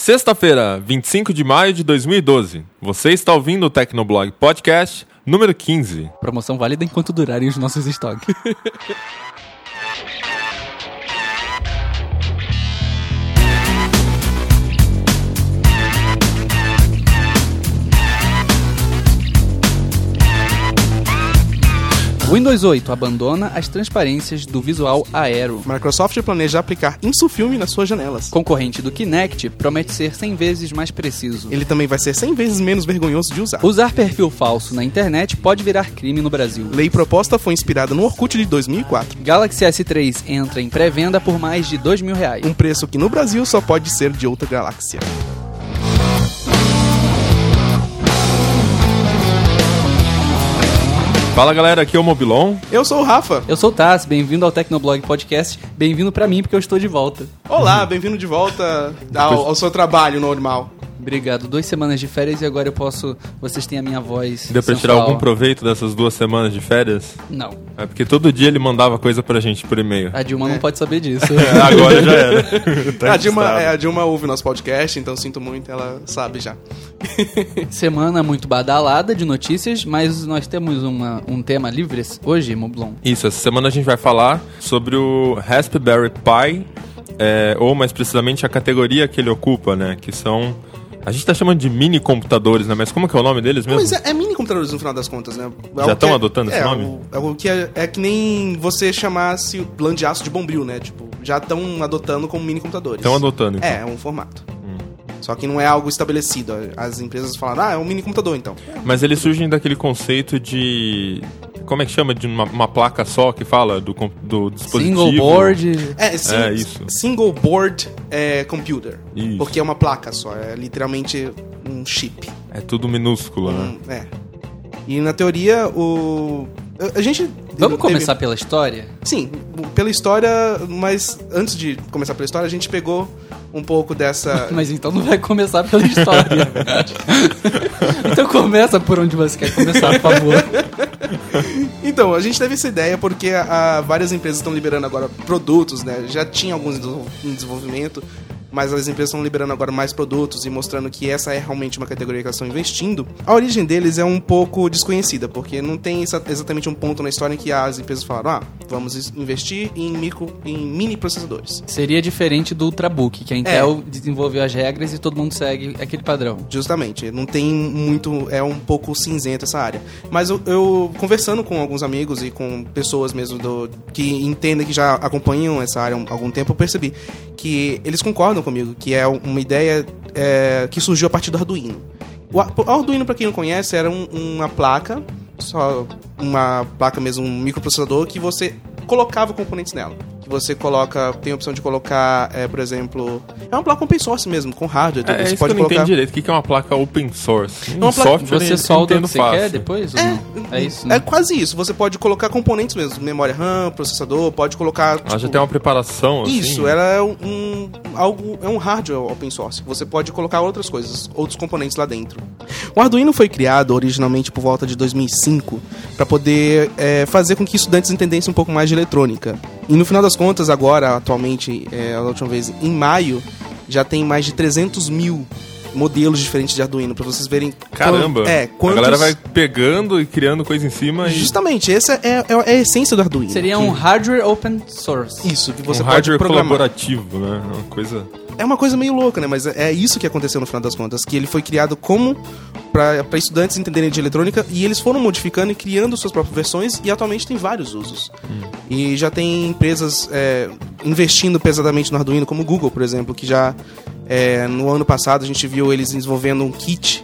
Sexta-feira, 25 de maio de 2012. Você está ouvindo o Tecnoblog Podcast número 15. Promoção válida enquanto durarem os nossos estoques. Windows 8 abandona as transparências do visual Aero. Microsoft planeja aplicar InsuFilm nas suas janelas. Concorrente do Kinect promete ser 100 vezes mais preciso. Ele também vai ser 100 vezes menos vergonhoso de usar. Usar perfil falso na internet pode virar crime no Brasil. Lei proposta foi inspirada no Orkut de 2004. Galaxy S3 entra em pré-venda por mais de R$2.000. Um preço que no Brasil só pode ser de outra galáxia. Fala galera, aqui é o Mobilon. Eu sou o Rafa. Eu sou o Taz, bem-vindo ao Tecnoblog Podcast. Bem-vindo pra mim, porque eu estou de volta. Olá, bem-vindo de volta ao seu trabalho normal. Obrigado. 2 semanas de férias e agora eu posso... Vocês têm a minha voz Deu pra tirar algum proveito dessas 2 semanas de férias? Não. É porque todo dia ele mandava coisa pra gente por e-mail. A Dilma não pode saber disso. Agora já era. Tá a Dilma ouve nosso podcast, então sinto muito, ela sabe já. Semana muito badalada de notícias, mas nós temos um tema livre hoje, Moblon. Isso, essa semana a gente vai falar sobre o Raspberry Pi, ou mais precisamente a categoria que ele ocupa, né? Que são... A gente tá chamando de mini computadores, né? Mas como que é o nome deles mesmo? Mas é mini computadores no final das contas, né? Já estão adotando esse nome? O que é que nem você chamasse lã de aço de Bombril, né? Tipo, já estão adotando como mini computadores. Estão adotando, então. É um formato. Só que não é algo estabelecido. As empresas falam, é um mini computador, então. Mas eles surgem daquele conceito de... Como é que chama? De uma placa só que fala do dispositivo? Single board. Isso. Single board computer. Isso. Porque é uma placa só. É literalmente um chip. É tudo minúsculo, né? E na teoria, a gente... Vamos começar pela história? Sim, pela história, mas antes de começar pela história, a gente pegou um pouco dessa... Mas então não vai começar pela história. É verdade. Então começa por onde você quer começar, por favor. Então, a gente teve essa ideia porque várias empresas estão liberando agora produtos, né? Já tinha alguns em desenvolvimento, mas as empresas estão liberando agora mais produtos e mostrando que essa é realmente uma categoria que elas estão investindo. A origem deles é um pouco desconhecida, porque não tem exatamente um ponto na história em que as empresas falaram, vamos investir em mini processadores. Seria diferente do Ultrabook, que a Intel desenvolveu as regras e todo mundo segue aquele padrão. Justamente, não tem muito, é um pouco cinzento essa área. Mas eu conversando com alguns amigos e com pessoas mesmo que entendem, que já acompanham essa área há algum tempo, eu percebi que eles concordam comigo, que é uma ideia que surgiu a partir do Arduino. O Arduino, para quem não conhece, era uma placa, só uma placa mesmo, um microprocessador que você colocava componentes nela. Que você tem a opção de colocar, por exemplo... É uma placa open source mesmo, com hardware. Você pode que eu não entendo direito. O que é uma placa open source? Software você solda o que você quer depois? É isso, né? É quase isso. Você pode colocar componentes mesmo. Memória RAM, processador, pode colocar... Ela já tem uma preparação, assim? Isso, ela é um hardware open source. Você pode colocar outras coisas, outros componentes lá dentro. O Arduino foi criado originalmente por volta de 2005 para poder fazer com que estudantes entendessem um pouco mais de eletrônica. E no final das contas, agora, atualmente, a última vez, em maio, já tem mais de 300 mil modelos diferentes de Arduino, pra vocês verem... Caramba! A galera vai pegando e criando coisa em cima e... Justamente, essa é a essência do Arduino. Seria um hardware open source. Isso, que você um pode hardware programar. colaborativo, né? Uma coisa... É uma coisa meio louca, né? Mas é isso que aconteceu no final das contas, que ele foi criado como para estudantes entenderem de eletrônica, e eles foram modificando e criando suas próprias versões, e atualmente tem vários usos. E já tem empresas investindo pesadamente no Arduino, como o Google, por exemplo, que já no ano passado a gente viu eles desenvolvendo um kit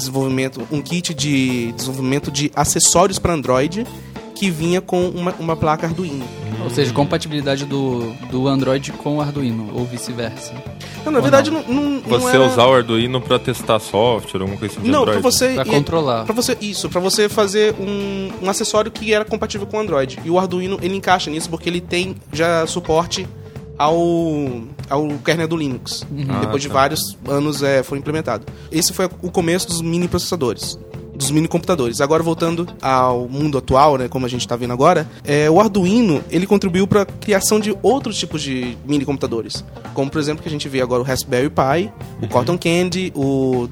de desenvolvimento de acessórios para Android que vinha com uma placa Arduino. Ou seja, compatibilidade do Android com o Arduino, ou vice-versa. Não, na verdade, não Você era... usar o Arduino pra testar software, alguma coisa assim de Android? Pra controlar. Pra você fazer um acessório que era compatível com o Android. E o Arduino, ele encaixa nisso porque ele tem já suporte ao kernel do Linux. Depois de vários anos foi implementado. Esse foi o começo dos mini processadores. dos minicomputadores. Agora, voltando ao mundo atual, né, como a gente está vendo agora, o Arduino, ele contribuiu para a criação de outros tipos de minicomputadores. Como, por exemplo, que a gente vê agora o Raspberry Pi, o Cotton Candy, o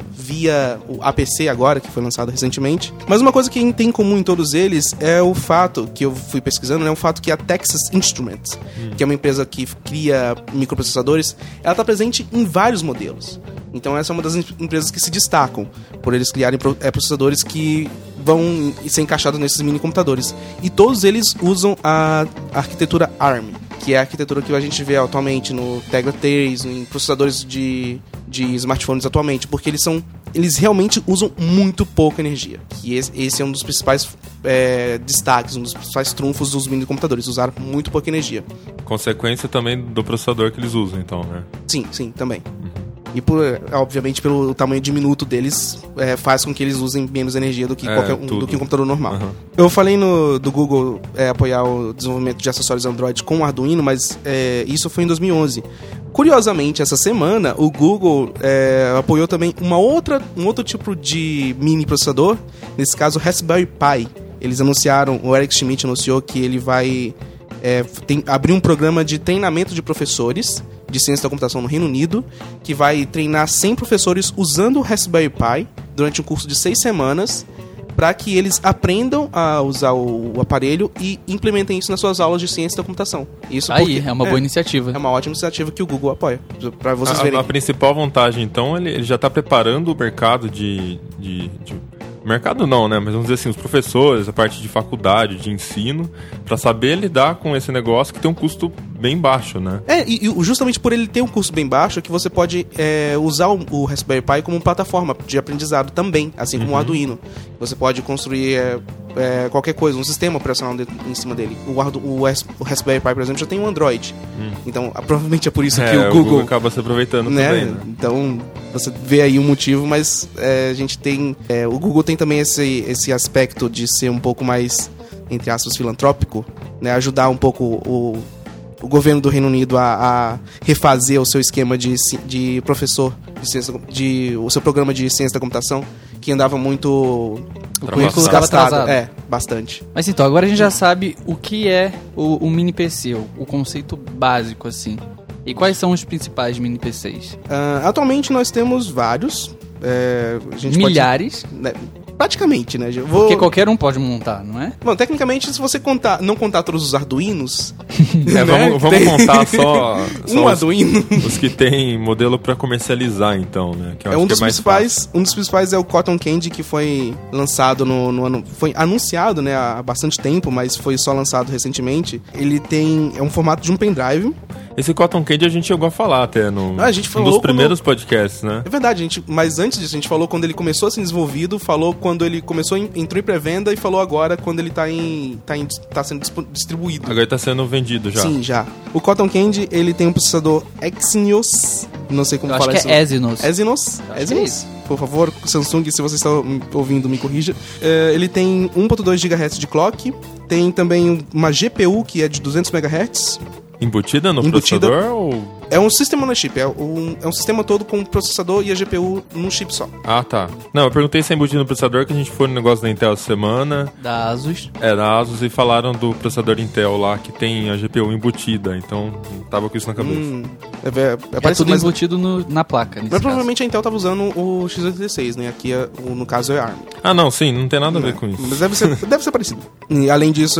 APC agora, que foi lançado recentemente. Mas uma coisa que tem em comum em todos eles é o fato, que eu fui pesquisando, né, o fato que a Texas Instruments, que é uma empresa que cria microprocessadores, ela está presente em vários modelos. Então essa é uma das empresas que se destacam por eles criarem processadores que vão ser encaixados nesses mini computadores. E todos eles usam a arquitetura ARM, que é a arquitetura que a gente vê atualmente no Tegra 3, em processadores de smartphones atualmente, porque eles realmente usam muito pouca energia. E esse é um dos principais destaques, um dos principais trunfos dos mini computadores, usar muito pouca energia. Consequência também do processador que eles usam, então, né? Sim, também. E, obviamente, pelo tamanho diminuto deles, faz com que eles usem menos energia do que do que um computador normal. Uhum. Eu falei do Google apoiar o desenvolvimento de acessórios Android com o Arduino, mas isso foi em 2011. Curiosamente, essa semana, o Google apoiou também um outro tipo de mini processador, nesse caso, o Raspberry Pi. Eles anunciaram, o Eric Schmidt anunciou que ele vai abrir um programa de treinamento de professores de ciência da computação no Reino Unido, que vai treinar 100 professores usando o Raspberry Pi durante um curso de 6 semanas, para que eles aprendam a usar o aparelho e implementem isso nas suas aulas de ciência da computação. Isso é uma boa iniciativa. É uma ótima iniciativa que o Google apoia, para vocês verem. A principal vantagem, então, ele já está preparando o mercado mercado não, né? Mas vamos dizer assim, os professores, a parte de faculdade, de ensino, para saber lidar com esse negócio que tem um custo bem baixo, né? E justamente por ele ter um custo bem baixo, é que você pode usar o Raspberry Pi como plataforma de aprendizado também, assim como o Arduino. Você pode construir qualquer coisa, um sistema operacional em cima dele. O Raspberry Pi, por exemplo, já tem um Android. Então, provavelmente é por isso que o Google acaba se aproveitando, né? Também, né? Então, você vê aí um motivo, mas a gente tem... o Google tem também esse aspecto de ser um pouco mais, entre aspas, filantrópico, né? Ajudar um pouco o governo do Reino Unido a refazer o seu esquema de professor de ciência, o seu programa de ciência da computação, que andava muito... O currículo estava atrasado. Bastante. Mas então, agora a gente já sabe o que é o mini PC, o conceito básico, assim. E quais são os principais mini PCs? Atualmente nós temos vários. Milhares? Praticamente, né? Porque qualquer um pode montar, não é? Bom, tecnicamente, se você não contar todos os Arduinos... vamos contar só Arduino. Os que tem modelo para comercializar, então, né? Que um dos principais é o Cotton Candy, que foi lançado no ano... Foi anunciado, né, há bastante tempo, mas foi só lançado recentemente. Ele é um formato de um pendrive. Esse Cotton Candy a gente chegou a falar até um dos primeiros podcasts, né? É verdade, mas antes disso, a gente falou quando ele começou a ser desenvolvido, falou quando ele entrou em pré-venda e falou agora quando ele tá sendo distribuído. Agora tá sendo vendido já. Sim, já. O Cotton Candy, ele tem um processador Exynos, não sei como falar isso. Acho que é Exynos. Exynos? Por favor, Samsung, se você está ouvindo, me corrija. Ele tem 1.2 GHz de clock, tem também uma GPU que é de 200 MHz. Embutida no processador ou... É um sistema on chip, é um sistema todo com o processador e a GPU num chip só. Ah, tá. Não, eu perguntei se é embutido no processador, que a gente foi no negócio da Intel essa semana. Da Asus. Da Asus, e falaram do processador Intel lá, que tem a GPU embutida, então tava com isso na cabeça. É tudo embutido na placa, mas provavelmente a Intel tava usando o x86, né? Aqui, no caso, é ARM. Ah, não, sim, não tem nada a ver com isso. Mas deve ser parecido. E, além disso,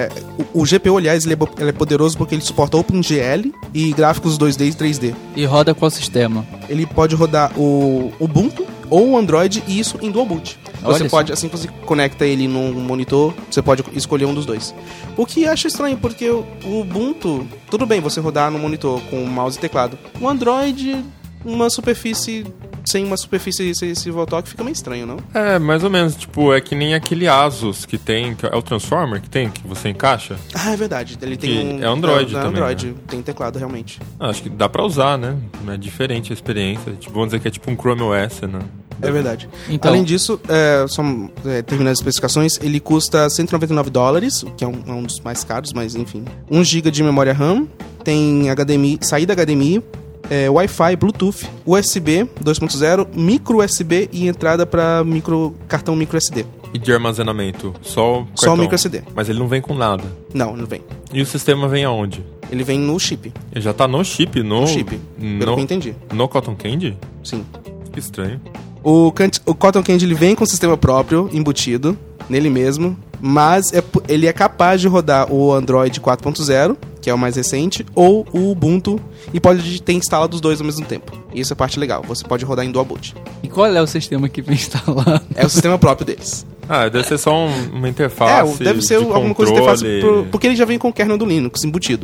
o GPU, aliás, ele é poderoso porque ele suporta OpenGL e gráficos 2D e 3D. E roda qual sistema? Ele pode rodar o Ubuntu ou o Android, e isso em dual boot. Você pode, assim que você conecta ele num monitor, você pode escolher um dos dois. O que acho estranho, porque o Ubuntu, tudo bem você rodar no monitor com mouse e teclado. O Android, sem uma superfície sensível ao toque, fica meio estranho, não? Mais ou menos. Tipo, é que nem aquele Asus que tem, que é o Transformer que você encaixa. Ah, é verdade. Ele tem é Android também. Android, né? Tem teclado, realmente. Acho que dá pra usar, né? É diferente a experiência. Tipo, vamos dizer que é tipo um Chrome OS, né? É verdade. Então, além disso, só terminando as especificações, ele custa $199, que é um dos mais caros, mas enfim. 1 GB de memória RAM, tem HDMI, saída HDMI, Wi-Fi, Bluetooth, USB 2.0, micro USB e entrada para cartão micro SD. E de armazenamento? Só o cartão? Só o micro SD. Mas ele não vem com nada? Não vem. E o sistema vem aonde? Ele vem no chip. Ele já tá no chip? No chip, pelo que eu entendi. No Cotton Candy? Sim. Que estranho. O Cotton Candy ele vem com sistema próprio, embutido, nele mesmo, mas ele é capaz de rodar o Android 4.0, que é o mais recente, ou o Ubuntu, e pode ter instalado os dois ao mesmo tempo. Isso é a parte legal, você pode rodar em dual boot. E qual é o sistema que vem instalado? É o sistema próprio deles. Deve ser só uma interface. Deve ser de alguma coisa de controle. interface, porque ele já vem com o kernel do Linux embutido.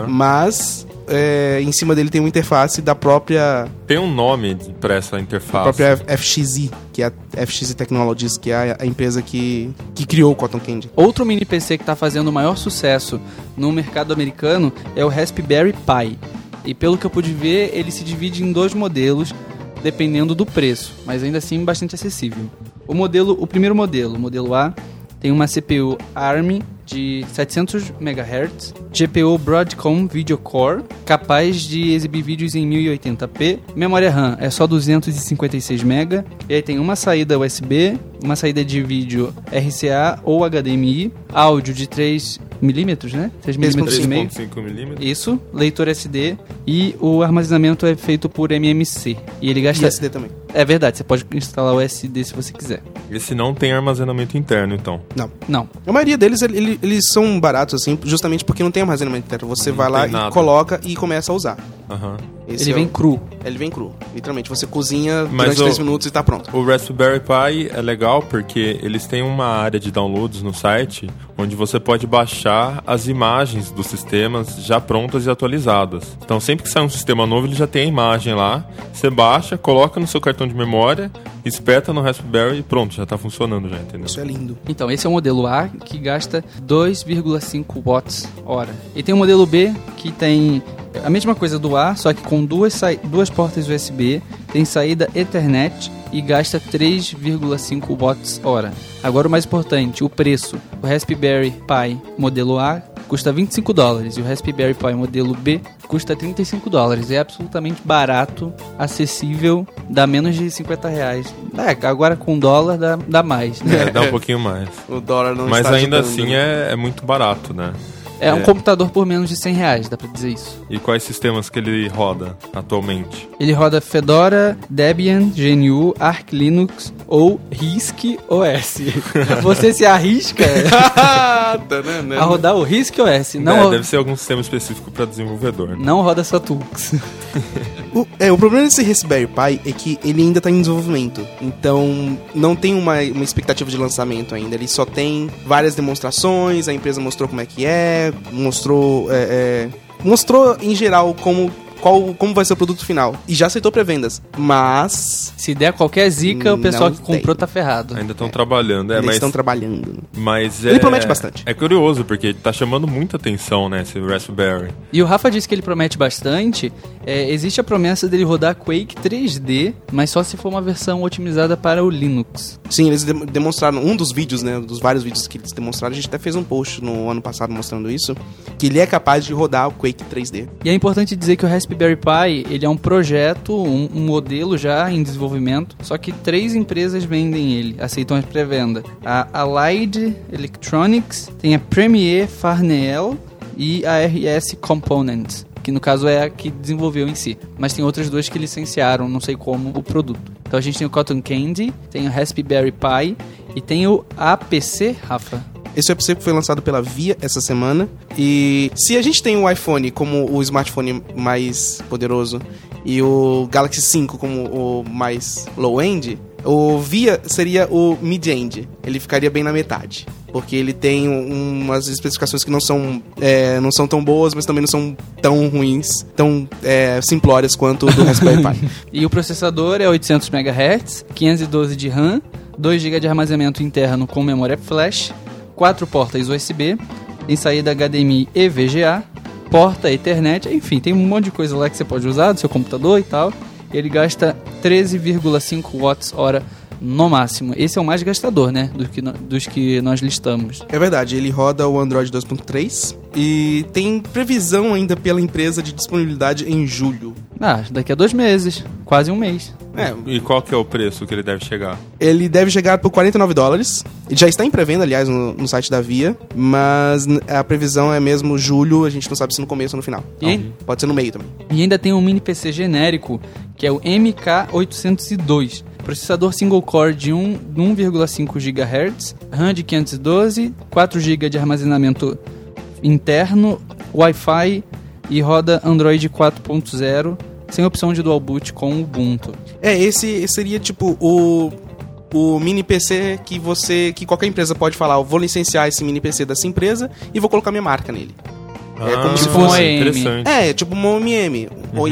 Mas em cima dele tem uma interface da própria... Tem um nome pra essa interface. A própria FXI, que é a FXI Technologies, que é a empresa que criou o Cotton Candy. Outro mini PC que está fazendo o maior sucesso no mercado americano é o Raspberry Pi. E pelo que eu pude ver, ele se divide em 2 modelos, dependendo do preço, mas ainda assim bastante acessível. O primeiro modelo, o modelo A, tem uma CPU ARM de 700 MHz, GPU Broadcom Video Core, capaz de exibir vídeos em 1080p, memória RAM é só 256 MB, e aí tem uma saída USB, uma saída de vídeo RCA ou HDMI, áudio de 3mm, né? 3,5 mm. 3.5mm. Isso, leitor SD, e o armazenamento é feito por MMC. E ele gasta... E SD também. É verdade, você pode instalar o SD se você quiser. Esse não tem armazenamento interno, então. Não. A maioria deles, eles são baratos, assim, justamente porque não tem armazenamento interno. Você vai lá e coloca e começa a usar. Ele vem cru. Ele vem cru. Literalmente, você cozinha durante 3 minutos e tá pronto. O Raspberry Pi é legal porque eles têm uma área de downloads no site onde você pode baixar as imagens dos sistemas já prontas e atualizadas. Então, sempre que sai um sistema novo, ele já tem a imagem lá. Você baixa, coloca no seu cartão de memória, espeta no Raspberry e pronto, já tá funcionando já, entendeu? Isso é lindo. Então, esse é o modelo A, que gasta 2,5 watts hora. E tem o modelo B, que tem a mesma coisa do A, só que com duas portas USB, tem saída Ethernet e gasta 3,5 watts hora. Agora o mais importante, o preço. O Raspberry Pi modelo A custa $25 e o Raspberry Pi modelo B custa $35. É absolutamente barato, acessível, dá menos de R$50. Agora com dólar dá mais, né? Dá um pouquinho mais. O dólar não Mas está ainda ajudando. assim é muito barato, né? É um computador por menos de R$100, dá pra dizer isso. E quais sistemas que ele roda atualmente? Ele roda Fedora, Debian, GNU, Arch Linux ou RISC OS. Você se arrisca a rodar o RISC OS. Não Deve ser algum sistema específico para desenvolvedor. Né? Não roda só Tux. O problema desse Raspberry Pi é que ele ainda está em desenvolvimento. Então, não tem uma expectativa de lançamento ainda. Ele só tem várias demonstrações, a empresa mostrou como é que mostrou em geral como vai ser o produto final. E já aceitou pré-vendas. Mas... se der qualquer zica, o pessoal que comprou tá ferrado. Ainda estão trabalhando. Eles estão trabalhando. Mas ele promete bastante. É curioso, porque tá chamando muita atenção, né, esse Raspberry. E o Rafa disse que ele promete bastante. Existe a promessa dele rodar Quake 3D, mas só se for uma versão otimizada para o Linux. Sim, eles demonstraram, um dos vídeos, né, dos vários vídeos que eles demonstraram, a gente até fez um post no ano passado mostrando isso, que ele é capaz de rodar o Quake 3D. E é importante dizer que o Raspberry Pi, ele é um projeto, um modelo já em desenvolvimento, só que 3 empresas vendem ele, aceitam a pré-venda. A Allied Electronics, tem a Premier Farnell e a RS Components, que no caso é a que desenvolveu em si. Mas tem outras 2 que licenciaram, não sei como, o produto. Então a gente tem o Cotton Candy, tem o Raspberry Pi e tem o APC, Rafa. Esse APC foi lançado pela VIA essa semana. E se a gente tem o iPhone como o smartphone mais poderoso e o Galaxy 5 como o mais low-end, o VIA seria o mid-end. Ele ficaria bem na metade. Porque ele tem umas especificações que não são tão boas, mas também não são tão ruins, tão simplórias quanto o do Raspberry Pi. E o processador é 800 MHz, 512 de RAM, 2 GB de armazenamento interno com memória flash, 4 portas USB, tem saída HDMI e VGA, porta Ethernet, enfim, tem um monte de coisa lá que você pode usar do seu computador e tal. Ele gasta 13,5 watts hora no máximo. Esse é o mais gastador, né? Dos que nós listamos. É verdade, ele roda o Android 2.3 e tem previsão ainda pela empresa de disponibilidade em julho. Daqui a 2 meses. Quase um mês. E qual que é o preço que ele deve chegar? Ele deve chegar por $49. Ele já está em pré-venda, aliás, no site da Via, mas a previsão é mesmo julho, a gente não sabe se no começo ou no final. Pode ser no meio também. E ainda tem um mini PC genérico, que é o MK802. Processador single core de 1,5 GHz, RAM de 512, 4 GB de armazenamento interno, Wi-Fi e roda Android 4.0, sem opção de dual boot com Ubuntu. Esse seria tipo o mini PC que qualquer empresa pode falar, eu vou licenciar esse mini PC dessa empresa e vou colocar minha marca nele. É como se fosse interessante. Tipo uma OMM.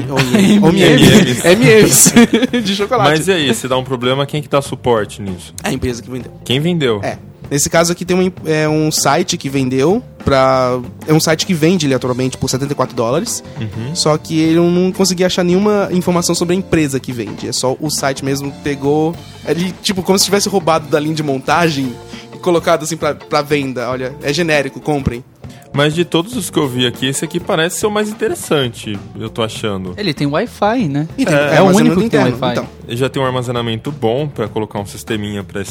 MMs de chocolate. Mas e aí, se dá um problema, quem que dá suporte nisso? A empresa que vendeu. Quem vendeu? Nesse caso aqui tem um site que vendeu é um site que vende ele atualmente por $74. Só que ele não conseguia achar nenhuma informação sobre a empresa que vende. É só o site mesmo pegou ele, tipo, como se tivesse roubado da linha de montagem e colocado assim pra venda. Olha, é genérico, comprem. Mas de todos os que eu vi aqui, esse aqui parece ser o mais interessante, eu tô achando. Ele tem Wi-Fi, né? É o único que tem Wi-Fi. Então. Ele já tem um armazenamento bom pra colocar um sisteminha pra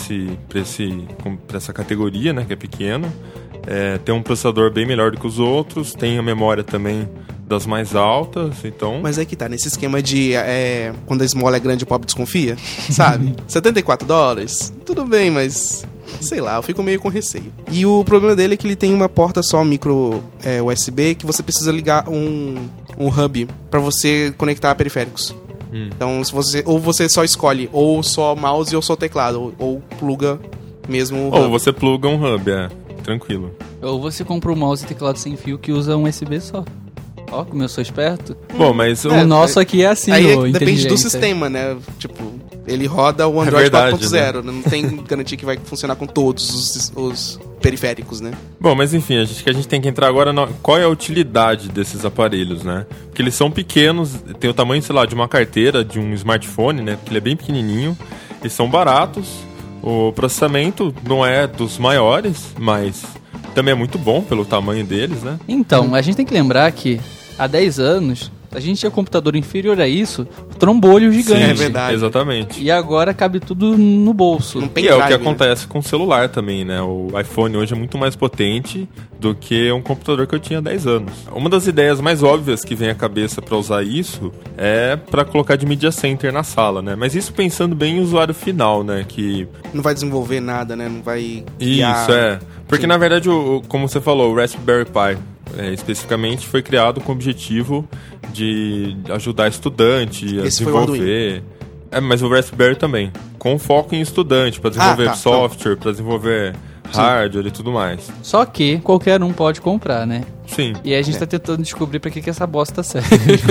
essa categoria, né, que é pequeno. Tem um processador bem melhor do que os outros, tem a memória também das mais altas, então... Mas é que tá, nesse esquema de quando a esmola é grande o pobre desconfia, sabe? $74, tudo bem, mas... sei lá, eu fico meio com receio. E o problema dele é que ele tem uma porta só micro USB que você precisa ligar um hub pra você conectar a periféricos. Então, você só escolhe ou só mouse ou só teclado, ou pluga mesmo o hub. Ou você pluga um hub, tranquilo. Ou você compra um mouse e teclado sem fio que usa um USB só. Ó, como eu sou esperto. Bom, mas... O nosso aqui é assim, aí depende do sistema, né? Tipo, ele roda o Android 4.0, né? Não tem garantia que vai funcionar com todos os periféricos, né? Bom, mas enfim, a gente tem que entrar agora qual é a utilidade desses aparelhos, né? Porque eles são pequenos, tem o tamanho, sei lá, de uma carteira, de um smartphone, né? Porque ele é bem pequenininho, eles são baratos, o processamento não é dos maiores, mas também é muito bom pelo tamanho deles, né? Então, a gente tem que lembrar que há 10 anos, a gente tinha computador inferior a isso, trombolho gigante. Sim, é verdade. Exatamente. E agora cabe tudo no bolso. E é o que acontece com o celular também, né? O iPhone hoje é muito mais potente do que um computador que eu tinha há 10 anos. Uma das ideias mais óbvias que vem à cabeça para usar isso é para colocar de media center na sala, né? Mas isso pensando bem em usuário final, né? Que não vai desenvolver nada, né? Não vai criar... Isso, Porque, na verdade, como você falou, o Raspberry Pi... especificamente foi criado com o objetivo de ajudar estudante a desenvolver. Mas o Raspberry também, com foco em estudante, para desenvolver software, para desenvolver hardware e tudo mais. Só que qualquer um pode comprar, né? Sim. E aí a gente tá tentando descobrir para que essa bosta serve.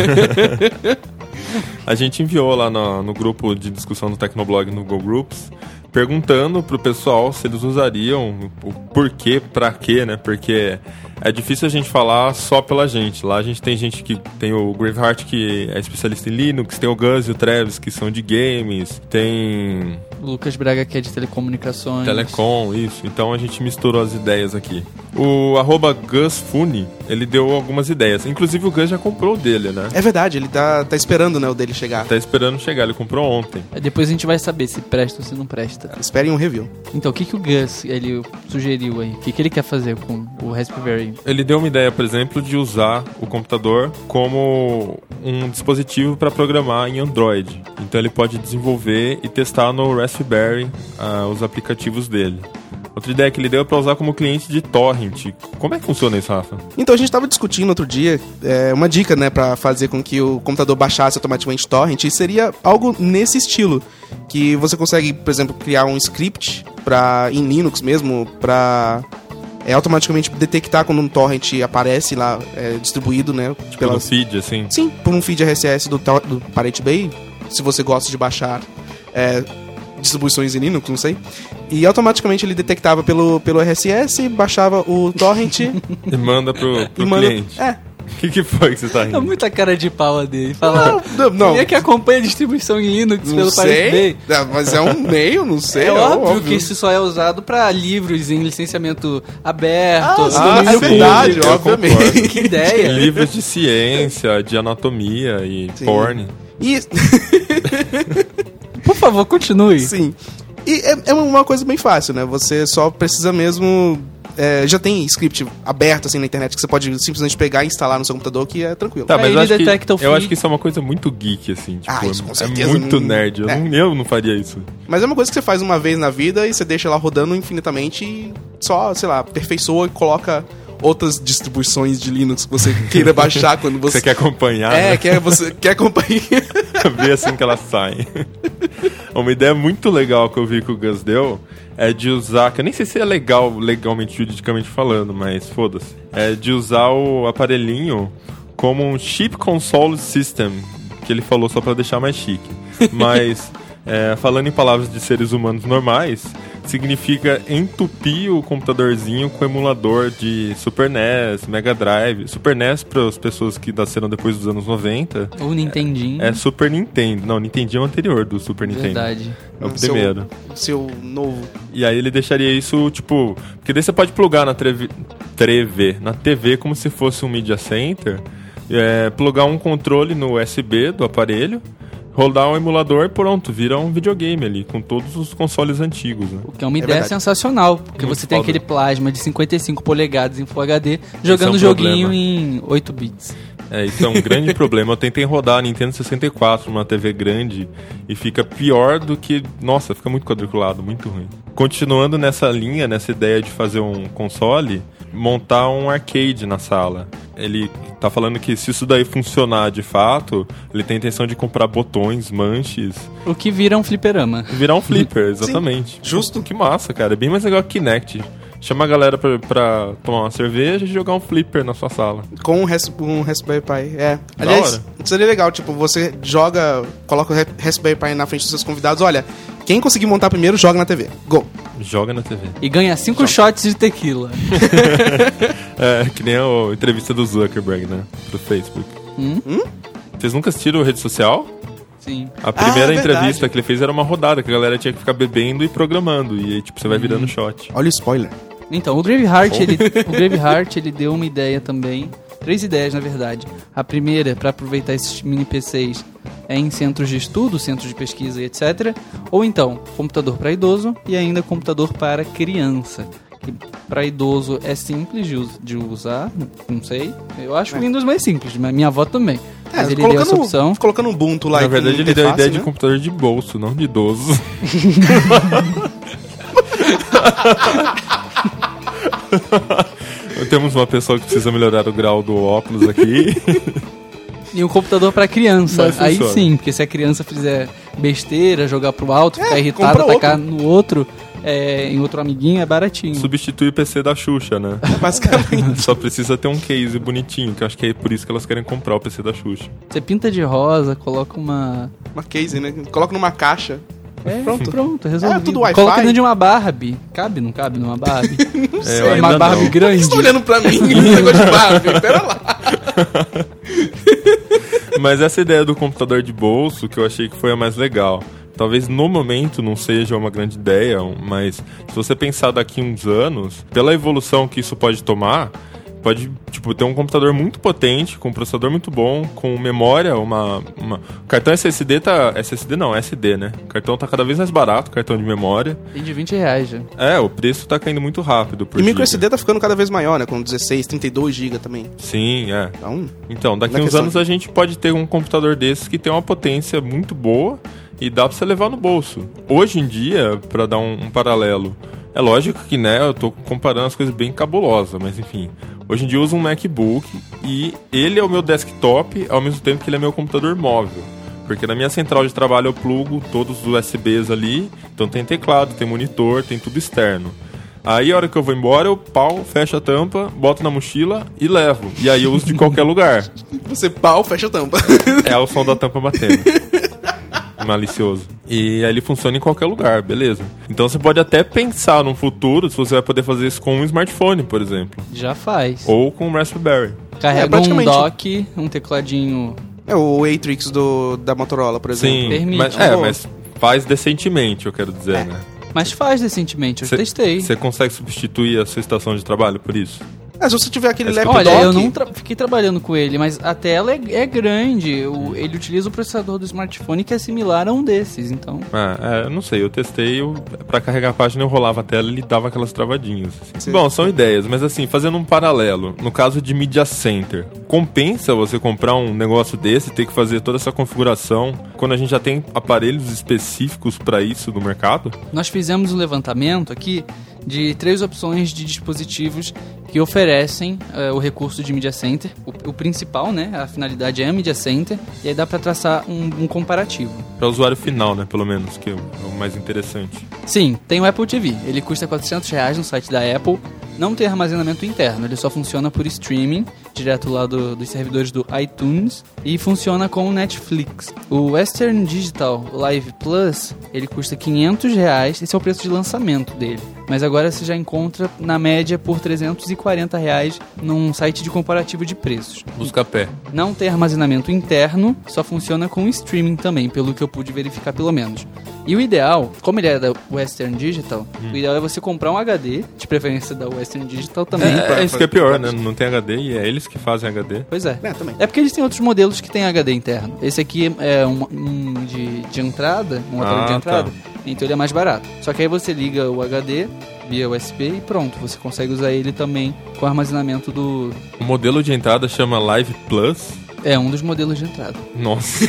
A gente enviou lá no grupo de discussão do Tecnoblog no Google Groups, perguntando pro pessoal se eles usariam, o porquê, pra quê, né? Porque é difícil a gente falar só pela gente. Lá a gente tem gente que tem o Graveheart, que é especialista em Linux, tem o Gus e o Travis, que são de games, tem... O Lucas Braga, que é de telecomunicações. Telecom, isso. Então a gente misturou as ideias aqui. O @GusFuni, ele deu algumas ideias. Inclusive o Gus já comprou o dele, né? É verdade, ele tá esperando, né, o dele chegar. Tá esperando chegar, ele comprou ontem. Depois a gente vai saber se presta ou se não presta. Esperem um review. Então, o que o Gus ele sugeriu aí? O que ele quer fazer com o Raspberry? Ele deu uma ideia, por exemplo, de usar o computador como um dispositivo para programar em Android. Então ele pode desenvolver e testar no Raspberry os aplicativos dele. Outra ideia que ele deu é para usar como cliente de torrent. Como é que funciona isso, Rafa? Então, a gente estava discutindo outro dia uma dica, né, para fazer com que o computador baixasse automaticamente torrent, e seria algo nesse estilo, que você consegue, por exemplo, criar um script em Linux mesmo, para automaticamente detectar quando um torrent aparece lá, distribuído, né? Tipo pelo feed, assim? Sim, por um feed RSS do Pirate Bay, se você gosta de baixar distribuições em Linux, não sei. E automaticamente ele detectava pelo RSS, baixava o torrent e manda pro cliente. O que foi que você tá Tá rindo? muita cara de pau dele. Fala, Não. quem é que acompanha a distribuição em Linux Não pelo sei, Pirate Bay? mas é um meio, não sei. É óbvio que isso só é usado pra livros em licenciamento aberto. Ah, domínio é verdade, público. eu obviamente. concordo. Que ideia. Livros de ciência, de anatomia e porn. E, Por favor, continue. sim. E é uma coisa bem fácil, né? Você só precisa mesmo... já tem script aberto assim na internet que você pode simplesmente pegar e instalar no seu computador, que é tranquilo. Tá, Aí mas ele eu acho, detecta o que, eu feed. acho que isso é uma coisa muito geek, assim. Tipo, Isso com certeza. É muito nerd. Eu não faria isso. Mas é uma coisa que você faz uma vez na vida e você deixa lá rodando infinitamente e só, sei lá, aperfeiçoa e coloca outras distribuições de Linux que você queira baixar quando você... Você quer acompanhar, né? você quer acompanhar. Ver assim que elas saem. Uma ideia muito legal que eu vi que o Gus deu é de usar, que eu nem sei se é legal, legalmente, juridicamente falando, mas foda-se. É de usar o aparelhinho como um Chip Console System, que ele falou só pra deixar mais chique. Mas, falando em palavras de seres humanos normais, significa entupir o computadorzinho com emulador de Super NES, Mega Drive. Super NES, para as pessoas que nasceram depois dos anos 90, Ou Nintendinho. é Super Nintendo. Não, Nintendinho é o anterior do Super Nintendo. Verdade. É o primeiro. Seu novo... E aí ele deixaria isso, tipo... Porque daí você pode plugar na TV como se fosse um Media Center, plugar um controle no USB do aparelho, rodar um emulador e pronto, vira um videogame ali, com todos os consoles antigos, né? O que é uma ideia verdade. sensacional, porque Muito você tem foda. aquele plasma de 55 polegadas em Full HD, jogando um joguinho problema. em 8 bits. Isso é um grande problema. Eu tentei rodar a Nintendo 64 numa TV grande e fica pior do que... Nossa, fica muito quadriculado, muito ruim. Continuando nessa linha, nessa ideia de fazer um console, montar um arcade na sala. Ele tá falando que se isso daí funcionar de fato, ele tem a intenção de comprar botões, manches, O que vira um fliperama. virar um flipper, exatamente. Justo. Que massa, cara. É bem mais legal que Kinect. Chama a galera pra tomar uma cerveja e jogar um flipper na sua sala. Com um Raspberry Pi, Da Aliás, hora. seria legal, tipo, você coloca o Raspberry Pi na frente dos seus convidados, olha, quem conseguir montar primeiro, joga na TV. Go! Joga na TV. E ganha 5 shots de tequila. Que nem a entrevista do Zuckerberg, né? Pro Facebook. Vocês nunca assistiram Rede Social? Sim. A primeira verdade. entrevista que ele fez era uma rodada, que a galera tinha que ficar bebendo e programando. E aí, tipo, você vai virando shot. Olha o spoiler. Então, o Graveheart, ele deu uma ideia também. 3 ideias, na verdade. A primeira, para aproveitar esses mini PCs, é em centros de estudo, centros de pesquisa e etc. Ou então, computador para idoso e ainda computador para criança. Que para idoso é simples de usar, não sei. Eu acho o Windows mais simples, mas minha avó também. Mas ele deu essa opção. Colocando um Ubuntu lá Na e verdade, com ele deu a interface, ideia de né? computador de bolso, não de idoso. Temos uma pessoa que precisa melhorar o grau do óculos aqui. E um computador para criança. Mas Aí funciona. sim, porque se a criança fizer besteira, jogar pro alto, ficar irritado, compra atacar no outro, em outro amiguinho, é baratinho. Substitui o PC da Xuxa, né? Basicamente. Só precisa ter um case bonitinho, que eu acho que é por isso que elas querem comprar o PC da Xuxa. Você pinta de rosa, coloca uma... Uma case, né? Coloca numa caixa. Pronto, resolvido. tudo Wi-Fi. Coloca dentro de uma Barbie. Cabe, não cabe numa Barbie? Não sei. eu ainda Uma Barbie não. grande. Você tá olhando pra mim? Esse negócio de Barbie. Pera lá. Mas essa ideia do computador de bolso, que eu achei que foi a mais legal. Talvez no momento não seja uma grande ideia, mas se você pensar daqui uns anos, pela evolução que isso pode tomar, pode, tipo, ter um computador muito potente, com um processador muito bom, com memória, O cartão SSD tá... SSD não, SD, né? O cartão tá cada vez mais barato, cartão de memória. Tem de R$20 já. O preço tá caindo muito rápido por E giga. micro SD tá ficando cada vez maior, né? Com 16, 32 GB também. Sim, Então, daqui Na uns questão anos a gente pode ter um computador desses que tem uma potência muito boa e dá pra você levar no bolso. Hoje em dia, pra dar um paralelo, é lógico que, né, eu tô comparando as coisas bem cabulosas, mas enfim. Hoje em dia eu uso um MacBook e ele é o meu desktop ao mesmo tempo que ele é meu computador móvel. Porque na minha central de trabalho eu plugo todos os USBs ali, então tem teclado, tem monitor, tem tudo externo. Aí a hora que eu vou embora, eu fecho a tampa, boto na mochila e levo. E aí eu uso de qualquer lugar. você fecha a tampa. É o som da tampa batendo. Malicioso. E aí ele funciona em qualquer lugar, beleza. Então você pode até pensar num futuro se você vai poder fazer isso com um smartphone, por exemplo. Já faz. Ou com um Raspberry. Carrega um praticamente. dock, um tecladinho... É o Atrix da Motorola, por exemplo. Sim, Permite. mas faz decentemente, eu quero dizer, né? Mas faz decentemente, eu testei. Você consegue substituir a sua estação de trabalho por isso? Se você tiver aquele laptop... Olha, eu não fiquei trabalhando com ele, mas a tela é grande. Ele utiliza o processador do smartphone que é similar a um desses, então... Eu não sei, eu testei, pra carregar a página eu rolava a tela e ele dava aquelas travadinhas. Assim. Bom, são ideias, mas assim, fazendo um paralelo, no caso de Media Center, compensa você comprar um negócio desse, ter que fazer toda essa configuração, quando a gente já tem aparelhos específicos pra isso no mercado? Nós fizemos um levantamento aqui de 3 opções de dispositivos que oferecem o recurso de Media Center. O principal, né, a finalidade é a Media Center, e aí dá para traçar um comparativo. Para o usuário final, né, pelo menos, que é o mais interessante. Sim, tem o Apple TV. Ele custa R$400 no site da Apple. Não tem armazenamento interno, ele só funciona por streaming, direto lá dos servidores do iTunes, e funciona com o Netflix. O Western Digital Live Plus, ele custa R$500, esse é o preço de lançamento dele. Mas agora você já encontra, na média, por R$340 num site de comparativo de preços. Busca pé. Não tem armazenamento interno, só funciona com streaming também, pelo que eu pude verificar pelo menos. E o ideal, como ele é da Western Digital, o ideal é você comprar um HD, de preferência da Western Digital também. É isso que é pior, né? Não tem HD e é eles que fazem HD. Pois é. Também. É porque eles têm outros modelos que tem HD interno. Esse aqui é um de entrada, um aparelho de entrada, então ele é mais barato. Só que aí você liga o HD via USB e pronto, você consegue usar ele também com armazenamento do... O modelo de entrada chama Live Plus. É um dos modelos de entrada. Nossa.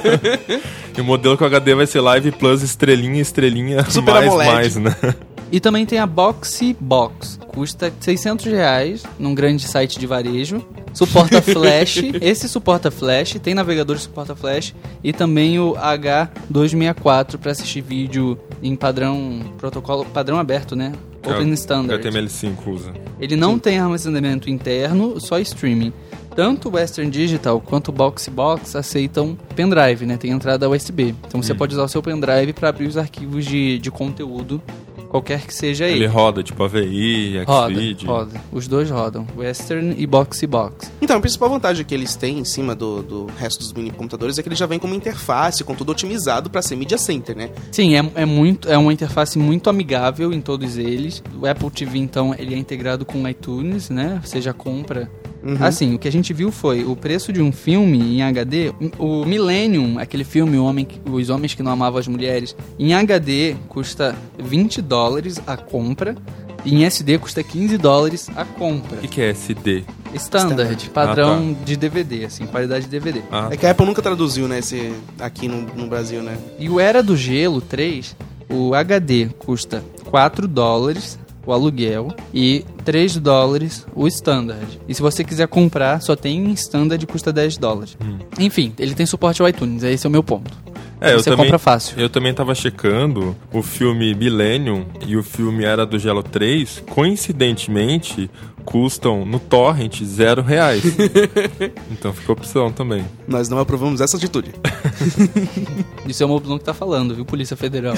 E o modelo com HD vai ser Live Plus estrelinha, Super mais, AMOLED. né? E também tem a Boxy Box. Custa R$600 num grande site de varejo. Suporta Flash. Esse suporta Flash. Tem navegador que suporta Flash. E também o H264 para assistir vídeo em protocolo padrão aberto, né? Open Standard. HTML5 usa. Ele não tem armazenamento interno, só streaming. Tanto o Western Digital quanto o Boxy Box aceitam pendrive, né? Tem entrada USB. Então você pode usar o seu pendrive para abrir os arquivos de conteúdo, qualquer que seja ele. Ele roda, tipo AVI, Xvid. Roda. Os dois rodam. Western e Boxy Box. Então, a principal vantagem que eles têm em cima do resto dos mini computadores é que ele já vem com uma interface, com tudo otimizado para ser Media Center, né? Sim, é uma interface muito amigável em todos eles. O Apple TV, então, ele é integrado com o iTunes, né? Você já compra... Assim, o que a gente viu foi o preço de um filme em HD, o Millennium, aquele filme Os Homens que Não Amavam as Mulheres, em HD custa $20 a compra, e em SD custa $15 a compra. O que é SD? Standard, padrão de DVD, assim, qualidade de DVD. É que a Apple nunca traduziu, né, esse aqui no Brasil, né? E o Era do Gelo 3, o HD custa $4 o aluguel e $3 o standard. E se você quiser comprar, só tem em standard e custa $10. Enfim, ele tem suporte ao iTunes, esse é o meu ponto. Você compra fácil. Eu também tava checando o filme Millennium e o filme Era do Gelo 3, coincidentemente, custam no torrent R$0. Então fica opção também. Nós não aprovamos essa atitude. Isso é uma opção que tá falando, viu, Polícia Federal?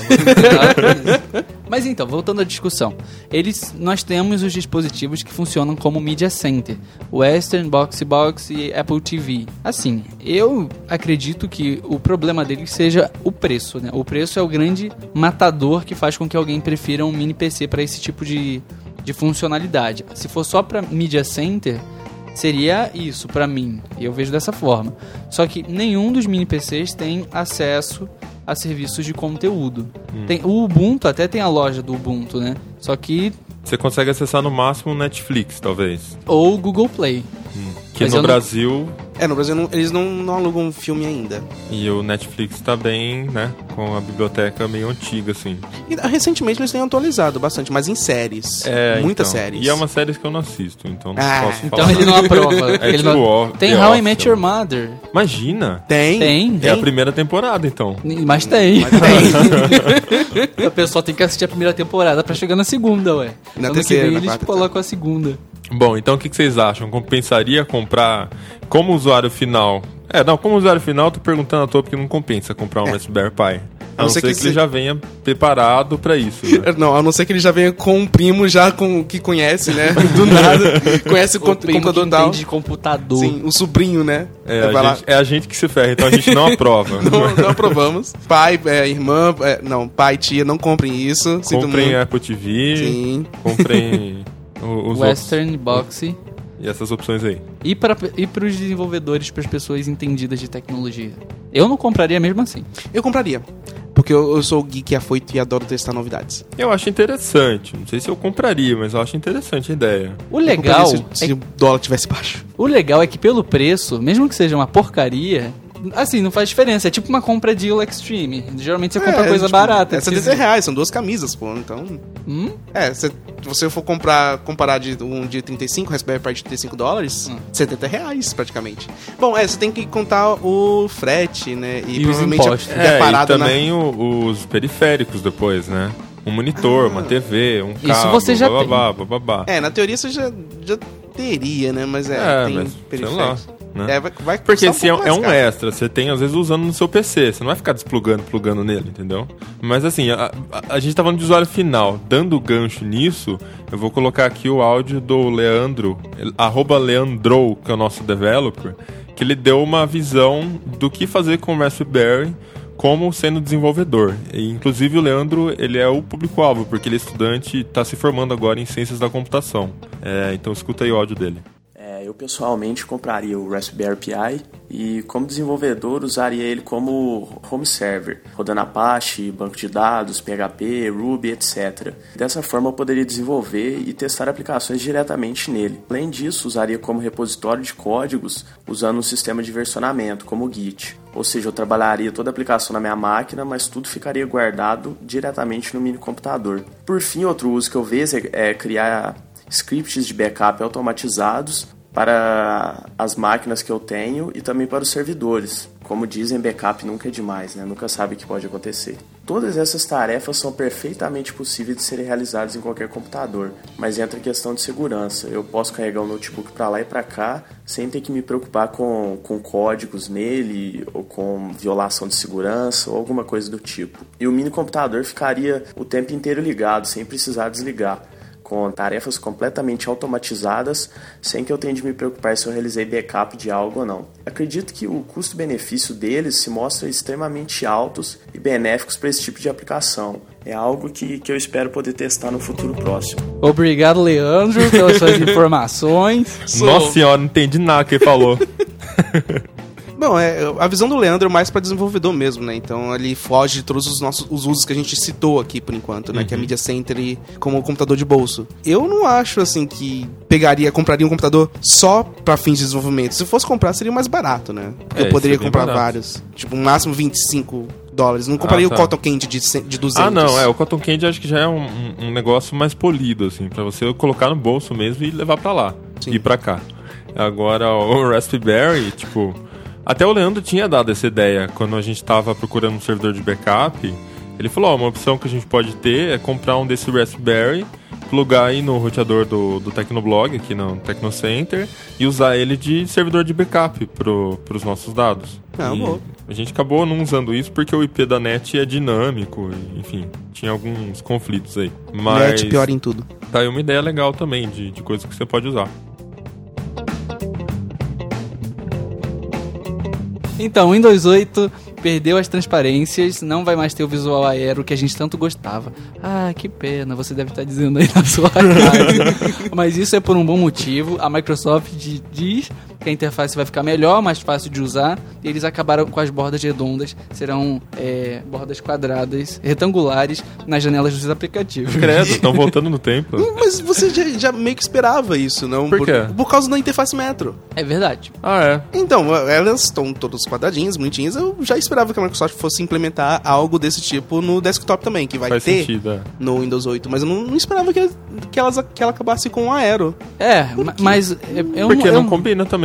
Mas então, voltando à discussão. Nós temos os dispositivos que funcionam como Media Center. Western, Boxy Box e Apple TV. Assim, eu acredito que o problema deles seja o preço, né? O preço é o grande matador que faz com que alguém prefira um mini PC para esse tipo de funcionalidade. Se for só para Media Center, seria isso para mim. E eu vejo dessa forma. Só que nenhum dos mini PCs tem acesso a serviços de conteúdo. O Ubuntu até tem a loja do Ubuntu, né? Só que... Você consegue acessar no máximo o Netflix, talvez. Ou o Google Play. Que no Brasil... No Brasil eles não alugam um filme ainda. E o Netflix tá bem, né? Com a biblioteca meio antiga, assim. E recentemente eles têm atualizado bastante, mas em séries. Muitas séries. E é uma série que eu não assisto, então não posso falar. Então ele não aprova. Tem How I Met Your Mother. Imagina! Tem. É a primeira temporada, então. Mas tem. A pessoa tem que assistir a primeira temporada pra chegar na segunda, ué. Na terceira, que vem eles colocam a segunda. Bom, então o que vocês acham? Compensaria comprar como usuário final? Como usuário final, tô perguntando à toa porque não compensa comprar um Raspberry Pi. A não ser que ele já venha preparado pra isso, né? Não, a não ser que ele já venha com um primo já que conhece, né? Do nada. Conhece o computador tal. De computador. Sim, o sobrinho, né? É a gente que se ferra, então a gente não aprova. Não aprovamos. Pai, irmã, pai, tia, não comprem isso. Comprem Apple TV. Sim. Comprem os Western Box. E essas opções aí. E para os desenvolvedores, para as pessoas entendidas de tecnologia. Eu não compraria mesmo assim. Eu compraria. Porque eu sou geek afoito e adoro testar novidades. Eu acho interessante. Não sei se eu compraria, mas eu acho interessante a ideia. O legal... Se o dólar tivesse baixo. O legal é que pelo preço, mesmo que seja uma porcaria... Assim, não faz diferença. É tipo uma compra de Extreme. Geralmente você compra coisa barata. É R$70, são 2 camisas, pô. Então... se você for comparar um de 35, Raspberry Pi de $35, R$70 praticamente. Bom, você tem que contar o frete, né? E provavelmente e também os periféricos depois, né? Um monitor, uma TV, um cabo, isso você já tem. Na teoria você já teria, né? Mas tem periféricos. Né? Vai porque se é um extra, você tem às vezes usando no seu PC, você não vai ficar plugando nele, entendeu? Mas assim, a gente tá falando de usuário final, dando gancho nisso, eu vou colocar aqui o áudio do Leandro, @Leandro, que é o nosso developer, que ele deu uma visão do que fazer com o Raspberry como sendo desenvolvedor. E, inclusive o Leandro, ele é o público-alvo, porque ele é estudante e está se formando agora em ciências da computação. Então escuta aí o áudio dele. Eu pessoalmente compraria o Raspberry Pi e como desenvolvedor usaria ele como home server, rodando Apache, banco de dados, PHP, Ruby, etc. Dessa forma eu poderia desenvolver e testar aplicações diretamente nele. Além disso, usaria como repositório de códigos usando um sistema de versionamento, como o Git. Ou seja, eu trabalharia toda a aplicação na minha máquina, mas tudo ficaria guardado diretamente no mini computador. Por fim, outro uso que eu vejo é criar scripts de backup automatizados para as máquinas que eu tenho e também para os servidores. Como dizem, backup nunca é demais, né? Nunca sabe o que pode acontecer. Todas essas tarefas são perfeitamente possíveis de serem realizadas em qualquer computador, mas entra a questão de segurança. Eu posso carregar o notebook para lá e para cá sem ter que me preocupar com códigos nele ou com violação de segurança ou alguma coisa do tipo. E o mini computador ficaria o tempo inteiro ligado, sem precisar desligar, com tarefas completamente automatizadas, sem que eu tenha de me preocupar se eu realizei backup de algo ou não. Acredito que o custo-benefício deles se mostra extremamente altos e benéficos para esse tipo de aplicação. É algo que eu espero poder testar no futuro próximo. Obrigado, Leandro, pelas suas informações. Nossa senhora, não entendi nada que ele falou. Bom, a visão do Leandro é mais para desenvolvedor mesmo, né? Então ele foge de todos os usos que a gente citou aqui por enquanto, né? Que é Media Center e como computador de bolso. Eu não acho assim que compraria um computador só para fins de desenvolvimento. Se fosse comprar, seria mais barato, né? Porque eu poderia comprar vários. Tipo, no máximo $25. Não compraria o Cotton Candy de 200. Ah, não. O Cotton Candy acho que já é um negócio mais polido, assim, para você colocar no bolso mesmo e levar para lá. Sim. E para cá. Agora, o Raspberry, tipo... Até o Leandro tinha dado essa ideia quando a gente estava procurando um servidor de backup. Ele falou, uma opção que a gente pode ter é comprar um desse Raspberry, plugar aí no roteador do Tecnoblog, aqui no Tecnocenter, e usar ele de servidor de backup para os nossos dados. Bom. A gente acabou não usando isso porque o IP da NET é dinâmico, enfim, tinha alguns conflitos aí. Mas NET pior em tudo. Tá aí uma ideia legal também de coisa que você pode usar. Então, o Windows 8 perdeu as transparências, não vai mais ter o visual aero que a gente tanto gostava. Ah, que pena, você deve estar dizendo aí na sua casa. Mas isso é por um bom motivo. A Microsoft diz que a interface vai ficar melhor, mais fácil de usar, e eles acabaram com as bordas redondas, serão bordas quadradas, retangulares, nas janelas dos aplicativos. Credo, estão voltando no tempo. Mas você já meio que esperava isso, não? Por quê? Por causa da interface Metro. É verdade. Ah, é? Então, elas estão todas quadradinhas, bonitinhas, eu já esperava que a Microsoft fosse implementar algo desse tipo no desktop também, que vai Faz ter sentido, no Windows 8, mas eu não esperava que ela acabasse com o Aero. Mas... Porque não combina também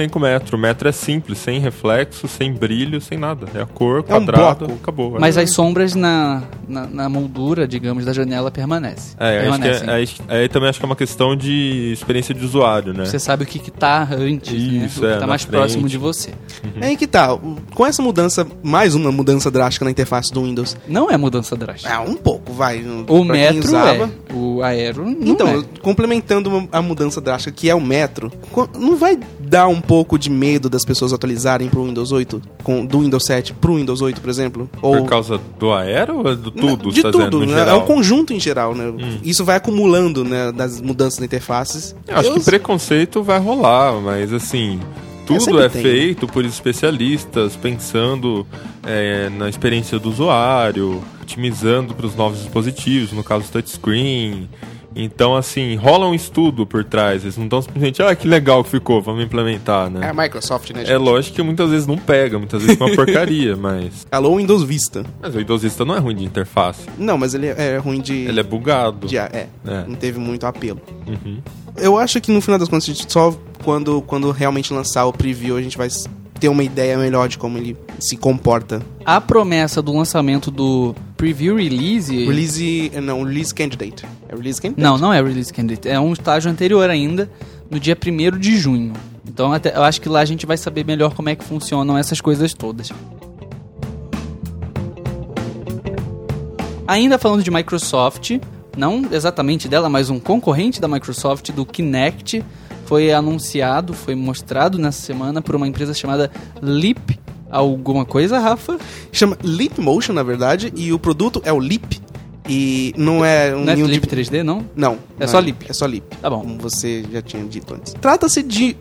com o Metro. O Metro é simples, sem reflexo, sem brilho, sem nada. É a cor, É um quadrado, bloco. acabou. Mas as sombras na moldura, digamos, da janela permanecem. Aí também acho que é uma questão de experiência de usuário, né? Você sabe o que tá antes, Isso, né? O que tá na mais frente. próximo de você. É aí que tá. Com essa mudança, mais uma mudança drástica na interface do Windows. Não é mudança drástica. Um pouco, vai. O Pra quem Metro usava. o Aero não Então, é. complementando a mudança drástica que é o Metro, não vai dar um pouco de medo das pessoas atualizarem pro Windows 8, do Windows 7 pro Windows 8, por exemplo? Por causa do Aero ou do tudo? De tá tudo, dizendo, no né? É geral? um conjunto em geral, né? Isso vai acumulando, né, das mudanças na interfaces. Eu acho que preconceito vai rolar, mas assim, tudo sempre é tem. feito por especialistas pensando na experiência do usuário, otimizando para os novos dispositivos, no caso touchscreen. Então, assim, rola um estudo por trás. Eles não estão simplesmente, que legal que ficou, vamos implementar, né? É a Microsoft, né, gente? É lógico que muitas vezes não pega, muitas vezes é uma porcaria, mas... Alô, Windows Vista. Mas o Windows Vista não é ruim de interface. Não, mas ele é ruim de... Ele é bugado. Não teve muito apelo. Uhum. Eu acho que no final das contas, a gente só quando realmente lançar o preview, a gente vai ter uma ideia melhor de como ele se comporta. A promessa do lançamento do Preview Release... Release Candidate. É Release Candidate? Não é Release Candidate. É um estágio anterior ainda, no dia 1º de junho. Então eu acho que lá a gente vai saber melhor como é que funcionam essas coisas todas. Ainda falando de Microsoft, não exatamente dela, mas um concorrente da Microsoft, do Kinect, foi anunciado, foi mostrado nessa semana por uma empresa chamada Leap. Alguma coisa, Rafa? Chama Leap Motion, na verdade, e o produto é o Leap. E não é Não é Leap 3D, não? Não. É só Leap. É só Leap. Tá bom. Como você já tinha dito antes. Trata-se de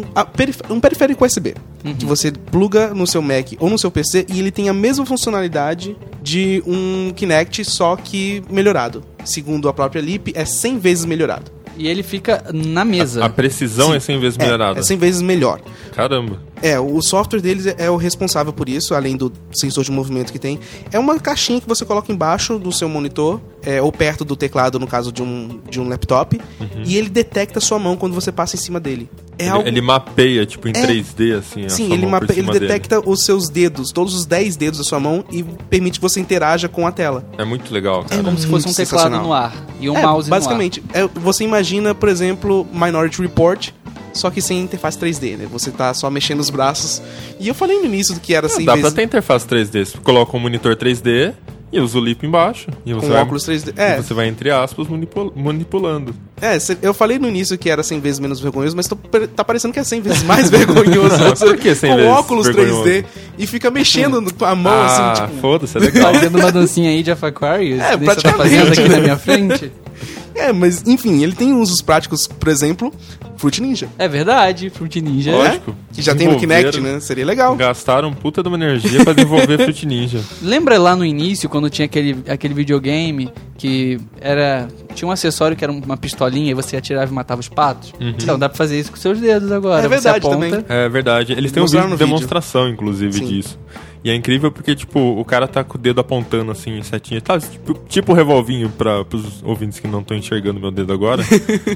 um periférico USB. Que você pluga no seu Mac ou no seu PC e ele tem a mesma funcionalidade de um Kinect, só que melhorado. Segundo a própria Leap, é 100 vezes melhorado. E ele fica na mesa. A precisão é 100 vezes melhorada. É 100 vezes melhor. Caramba. O software deles é o responsável por isso, além do sensor de movimento que tem. É uma caixinha que você coloca embaixo do seu monitor, ou perto do teclado, no caso de um laptop, e ele detecta a sua mão quando você passa em cima dele. Ele mapeia, tipo, em 3D, assim, Sim, a sua mão por ele cima detecta os seus dedos, todos os 10 dedos da sua mão, e permite que você interaja com a tela. É muito legal, cara. É como se fosse um muito teclado sensacional. no ar e um mouse basicamente, você imagina, por exemplo, Minority Report, só que sem interface 3D, né? Você tá só mexendo os braços. E eu falei no início que era assim... Dá pra ter interface 3D. Você coloca um monitor 3D e usa o Leap embaixo. E você com óculos 3D. E você vai, entre aspas, manipulando. Eu falei no início que era 100 vezes menos vergonhoso, mas tá parecendo que é 100 vezes mais vergonhoso. Por que 100 com vezes óculos vergonhoso? 3D e fica mexendo com a mão, assim, tipo... foda-se, é legal. Fazendo uma dancinha aí de Aquarius. É, que você tá praticamente. fazendo aqui na minha frente. Mas enfim, ele tem usos práticos, por exemplo, Fruit Ninja. É verdade, Fruit Ninja. Lógico. Que já tem no Kinect, Desenvolveram. né? Seria legal. Gastaram puta de uma energia pra desenvolver Fruit Ninja. Lembra lá no início, quando tinha aquele videogame que tinha um acessório que era uma pistolinha e você atirava e matava os patos? Então dá pra fazer isso com seus dedos agora. É verdade você aponta, também. É verdade. Eles têm um Mostraram vídeo de no vídeo. demonstração, inclusive, Sim. disso. E é incrível porque, tipo, o cara tá com o dedo apontando, assim, em setinha. Tá, tipo o revolvinho pros ouvintes que não estão enxergando meu dedo agora.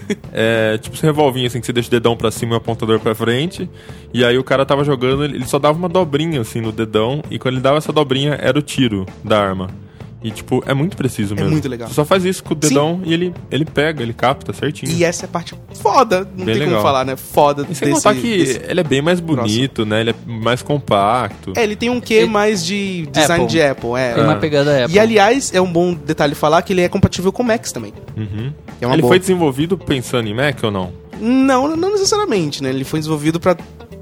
Tipo esse revolvinho, assim, que você deixa o dedão pra cima e o apontador pra frente. E aí o cara tava jogando, ele só dava uma dobrinha, assim, no dedão. E quando ele dava essa dobrinha, era o tiro da arma. E, tipo, é muito preciso mesmo. muito legal. Você só faz isso com o dedão e ele pega, ele capta certinho. E essa é a parte foda, não Bem tem legal. como falar, né? Foda E sem contar que ele é bem mais bonito, né? Ele é mais compacto. ele tem um quê mais de design Apple. de Apple. Tem uma pegada Apple. E aliás, é um bom detalhe falar que ele é compatível com Macs também. Uhum. É uma Ele boa. foi desenvolvido pensando em Mac ou não? Não necessariamente, né? Ele foi desenvolvido pra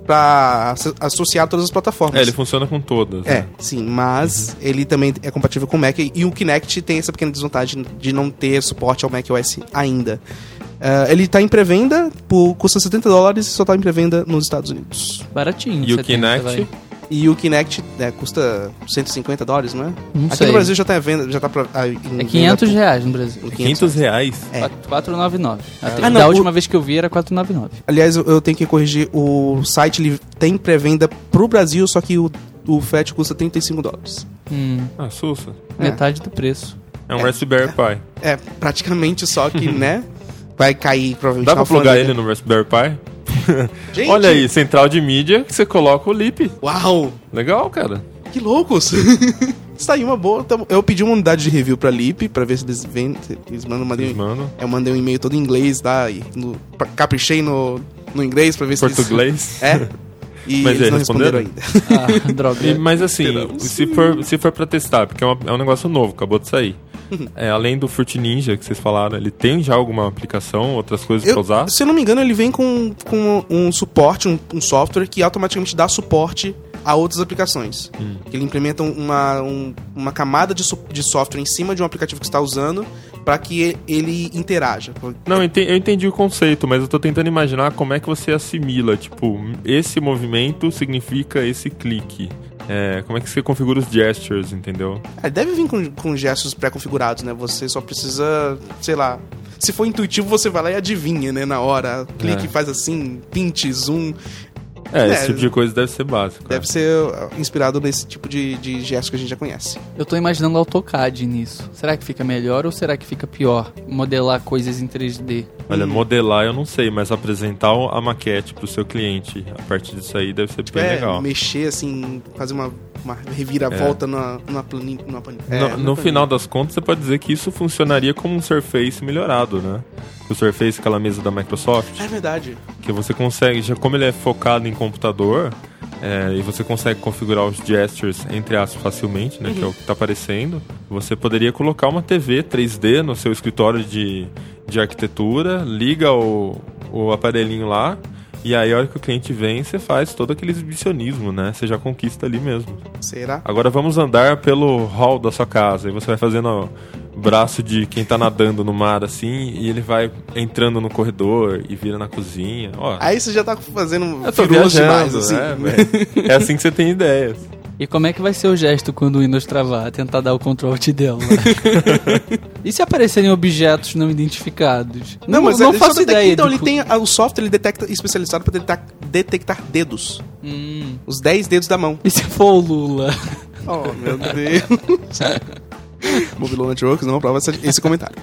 associar todas as plataformas. Ele funciona com todas. né? Sim, mas ele também é compatível com o Mac e o Kinect tem essa pequena desvantagem de não ter suporte ao macOS ainda. Ele tá em pré-venda, custa $70 e só tá em pré-venda nos Estados Unidos. Baratinho. E o 70, Kinect? vai. E o Kinect custa $150, não é? Não Aqui sei. no Brasil já tá em venda, já tá É R$500 no Brasil. R$500? É. 499. Ah, não, Da última vez que eu vi era 499. Aliás, eu tenho que corrigir, o site ele tem pré-venda pro Brasil, só que o frete custa $35. Ah, sussa. Metade do preço. É um Raspberry Pi. É praticamente só que, né? Vai cair provavelmente Dá pra na plugar alfândega. ele no Raspberry Pi? Gente. Olha aí, central de mídia, que você coloca o lip. Uau! Legal, cara. Que loucos! Isso aí, uma boa. Eu pedi uma unidade de review pra Lip, pra ver se eles vendem. Eles mandam. Eu mandei um e-mail todo em inglês, tá? E caprichei no inglês pra ver se Português? eles... E mas eles não responderam ainda. Droga. Mas assim, se for pra testar, porque é um negócio novo, acabou de sair. Além do Fruit Ninja que vocês falaram, ele tem já alguma aplicação, outras coisas pra usar? Se eu não me engano, ele vem com um suporte, um software que automaticamente dá suporte a outras aplicações. Que ele implementa uma camada de software em cima de um aplicativo que você está usando para que ele interaja. Não, eu entendi o conceito, mas eu tô tentando imaginar como é que você assimila. Tipo, esse movimento significa esse clique. Como é que você configura os gestures, entendeu? Deve vir com gestos pré-configurados, né? Você só precisa, sei lá... Se for intuitivo, você vai lá e adivinha, né? Na hora. Clique, faz assim, pint, zoom... Esse tipo de coisa deve ser básico. Deve ser inspirado nesse tipo de gesto que a gente já conhece. Eu tô imaginando AutoCAD nisso. Será que fica melhor ou será que fica pior? Modelar coisas em 3D. Olha, modelar eu não sei, mas apresentar a maquete pro seu cliente a partir disso aí deve ser bem legal. Mexer assim, fazer uma reviravolta numa planilha. No final das contas, você pode dizer que isso funcionaria como um Surface melhorado, né? O Surface, aquela mesa da Microsoft. É verdade. Que você consegue, já como ele é focado em computador, e você consegue configurar os gestures, entre aspas, facilmente, né? Que é o que está aparecendo. Você poderia colocar uma TV 3D no seu escritório de arquitetura, liga o aparelhinho lá, e aí a hora que o cliente vem, você faz todo aquele exibicionismo, né? Você já conquista ali mesmo. Será? Agora vamos andar pelo hall da sua casa, e você vai fazendo o braço de quem tá nadando no mar, assim, e ele vai entrando no corredor e vira na cozinha. Aí você já tá fazendo firulas demais, assim. É assim que você tem ideias. E como é que vai ser o gesto quando o Windows travar? Tentar dar o Ctrl Alt dela. E se aparecerem objetos não identificados? Não faço ideia. Então ele tem o software, ele detecta especializado para detectar dedos. Os 10 dedos da mão. E se for o Lula? Oh, meu Deus. Mobile Networks não aprova esse comentário.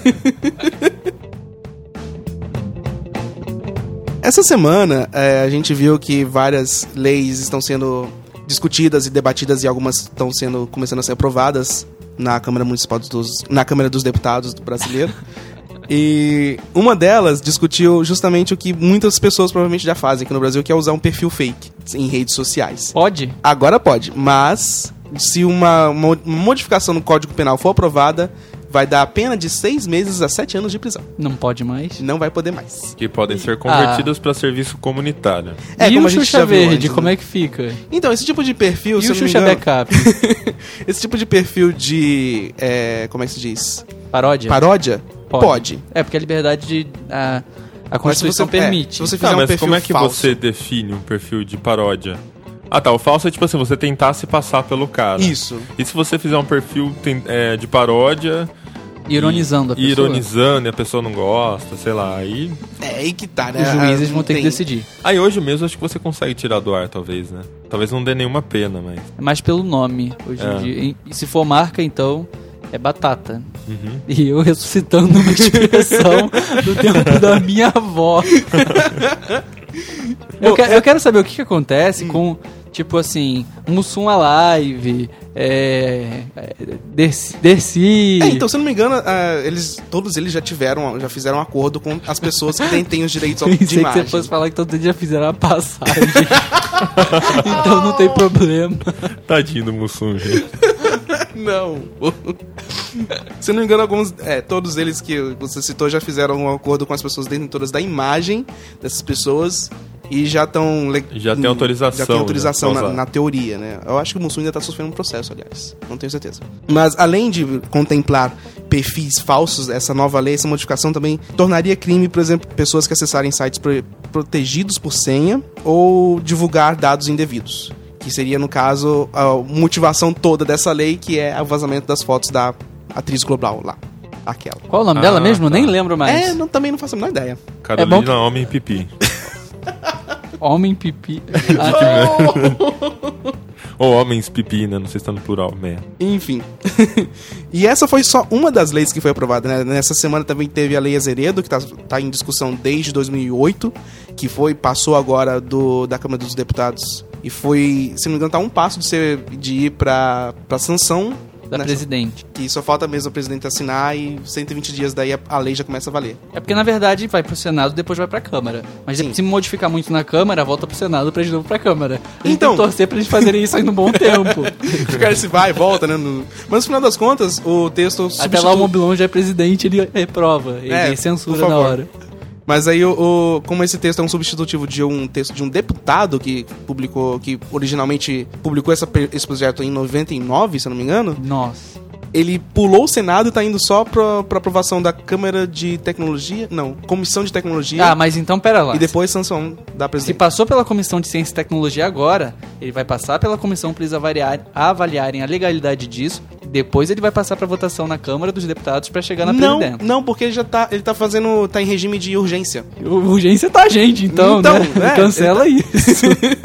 Essa semana a gente viu que várias leis estão sendo discutidas e debatidas e algumas estão começando a ser aprovadas na Câmara Municipal na Câmara dos Deputados do brasileiro. E uma delas discutiu justamente o que muitas pessoas provavelmente já fazem aqui no Brasil, que é usar um perfil fake em redes sociais. Pode? Agora pode, mas se uma modificação no Código Penal for aprovada, vai dar a pena de 6 meses a 7 anos de prisão. Não pode mais? Não vai poder mais. Que podem ser convertidas para serviço comunitário. E como o Xuxa Verde, como é que fica? Então, esse tipo de perfil... E o Xuxa Backup? Esse tipo de perfil de... como é que se diz? Paródia? Paródia? Pode. Porque a liberdade a Constituição permite. Se você fizer mas perfil como é que falso, você define um perfil de paródia? O falso é tipo assim, você tentar se passar pelo cara. Isso. E se você fizer um perfil de paródia... Ironizando a pessoa. Ironizando e a pessoa não gosta, sei lá, aí... aí que tá, né? Os juízes vão ter que decidir. Aí hoje mesmo acho que você consegue tirar do ar, talvez, né? Talvez não dê nenhuma pena, mas... É mais pelo nome, hoje em dia. E se for marca, então... É batata. E eu ressuscitando uma expressão do tempo da minha avó. Eu quero saber o que acontece com, tipo assim, Mussum Alive, Dercy. Então, se eu não me engano, todos eles já fizeram um acordo com as pessoas que têm os direitos de Pensei imagem. que você fosse falar que todos eles já fizeram a passagem. Então não tem problema. Tadinho do Mussum, gente. Não. Se eu não me engano, todos eles que você citou já fizeram um acordo com as pessoas detentoras da imagem dessas pessoas e já estão... Já tem autorização. Já tem autorização na teoria, né? Eu acho que o Mussum ainda está sofrendo um processo, aliás. Não tenho certeza. Mas, além de contemplar perfis falsos, essa nova lei, essa modificação também tornaria crime, por exemplo, pessoas que acessarem sites protegidos por senha ou divulgar dados indevidos. Que seria, no caso, a motivação toda dessa lei, que é o vazamento das fotos da atriz global lá. Aquela. Qual o nome dela mesmo? Nem lembro mais. Também não faço a menor ideia. Carolina Homem Pipi. Homem Pipi. Ou homens pipi, né? Não sei se tá no plural, merda. Enfim. E essa foi só uma das leis que foi aprovada, né? Nessa semana também teve a Lei Azeredo, que tá em discussão desde 2008, que passou agora da Câmara dos Deputados e foi, se não me engano, tá um passo de ir pra sanção da presidente. Que só falta mesmo o presidente assinar e 120 dias daí a lei já começa a valer. É porque, na verdade, vai pro Senado e depois vai pra Câmara. Mas se modificar muito na Câmara, volta pro Senado pra de novo pra Câmara. A gente tem que torcer pra eles fazerem isso aí no bom tempo. Ficar esse vai e volta, né? Mas no final das contas, o texto Até lá o Mobilon já é presidente, ele reprova. Ele censura na hora. Mas aí, como esse texto é um substitutivo de um texto de um deputado que originalmente publicou esse projeto em 99, se eu não me engano. Nossa. Ele pulou o Senado e tá indo só pra aprovação da Câmara de Tecnologia. Não, Comissão de Tecnologia. Ah, mas então pera lá. E depois sanção da presidente. Se passou pela Comissão de Ciência e Tecnologia agora, ele vai passar pela comissão pra eles avaliarem a legalidade disso. Depois ele vai passar pra votação na Câmara dos Deputados pra chegar na presidência. Não, porque ele tá em regime de urgência. Urgência tá a gente, então né? Cancela isso.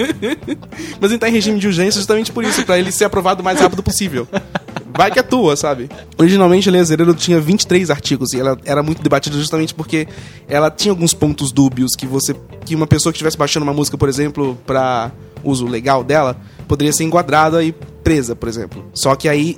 Mas ele tá em regime de urgência justamente por isso, pra ele ser aprovado o mais rápido possível. Vai que é tua, sabe? Originalmente a Lei Azeredo tinha 23 artigos e ela era muito debatida justamente porque ela tinha alguns pontos dúbios que uma pessoa que estivesse baixando uma música, por exemplo, pra uso legal dela, poderia ser enquadrada e presa, por exemplo. Só que aí,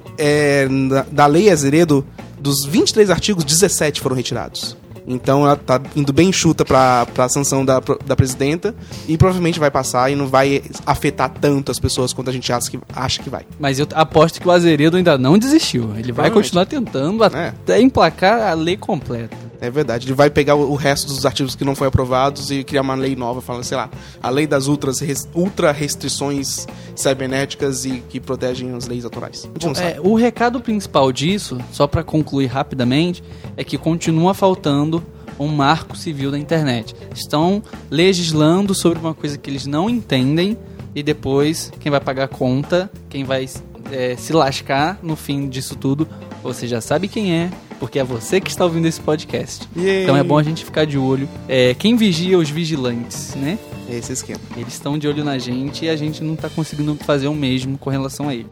da Lei Azeredo, dos 23 artigos, 17 foram retirados. Então ela tá indo bem enxuta pra sanção da presidenta e provavelmente vai passar e não vai afetar tanto as pessoas quanto a gente acha que vai. Mas eu aposto que o Azeredo ainda não desistiu. Ele vai continuar tentando até emplacar a lei completa. É verdade, ele vai pegar o resto dos artigos que não foram aprovados e criar uma lei nova, falando, sei lá, a lei das ultra restrições cibernéticas e que protegem as leis autorais. O recado principal disso, só pra concluir rapidamente, é que continua faltando um marco civil da internet. Estão legislando sobre uma coisa que eles não entendem e depois quem vai pagar a conta, quem vai se lascar no fim disso tudo, você já sabe quem é, porque é você que está ouvindo esse podcast. Yay. Então é bom a gente ficar de olho. Quem vigia os vigilantes, né? Esse esquema. Eles estão de olho na gente e a gente não está conseguindo fazer o mesmo com relação a ele.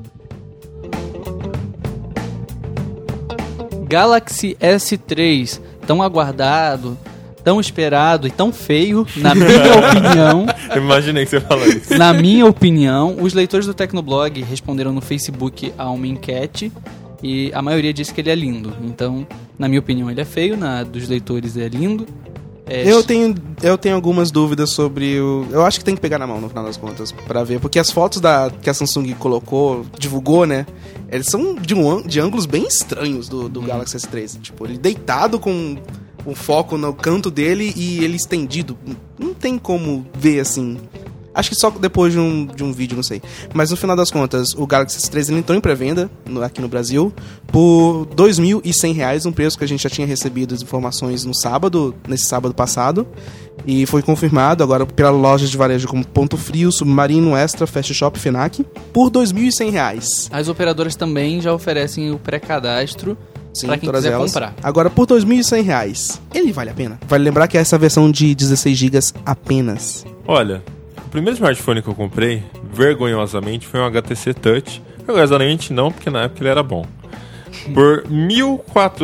Galaxy S3, tão aguardado, tão esperado e tão feio, na minha opinião. Eu imaginei que você falou isso. Na minha opinião, os leitores do Tecnoblog responderam no Facebook a uma enquete e a maioria disse que ele é lindo. Então, na minha opinião, ele é feio, na dos leitores é lindo. Eu tenho algumas dúvidas sobre eu acho que tem que pegar na mão no final das contas pra ver, porque as fotos que a Samsung divulgou, né? Eles são de ângulos bem estranhos do Galaxy S3. Tipo, ele deitado com um foco no canto dele e ele estendido. Não tem como ver assim. Acho que só depois de um vídeo, não sei. Mas no final das contas, o Galaxy S3 ele entrou em pré-venda aqui no Brasil por R$ 2.100, um preço que a gente já tinha recebido as informações nesse sábado passado. E foi confirmado agora pela loja de varejo como Ponto Frio, Submarino, Extra, Fast Shop, Fenac, por R$ 2.100. As operadoras também já oferecem o pré-cadastro. Sim, pra quem quiser comprar. Agora, por R$ 2.100, ele vale a pena? Vale lembrar que é essa versão de 16 GB apenas. Olha, o primeiro smartphone que eu comprei, vergonhosamente, foi um HTC Touch. Vergonhosamente não, porque na época ele era bom. Por R$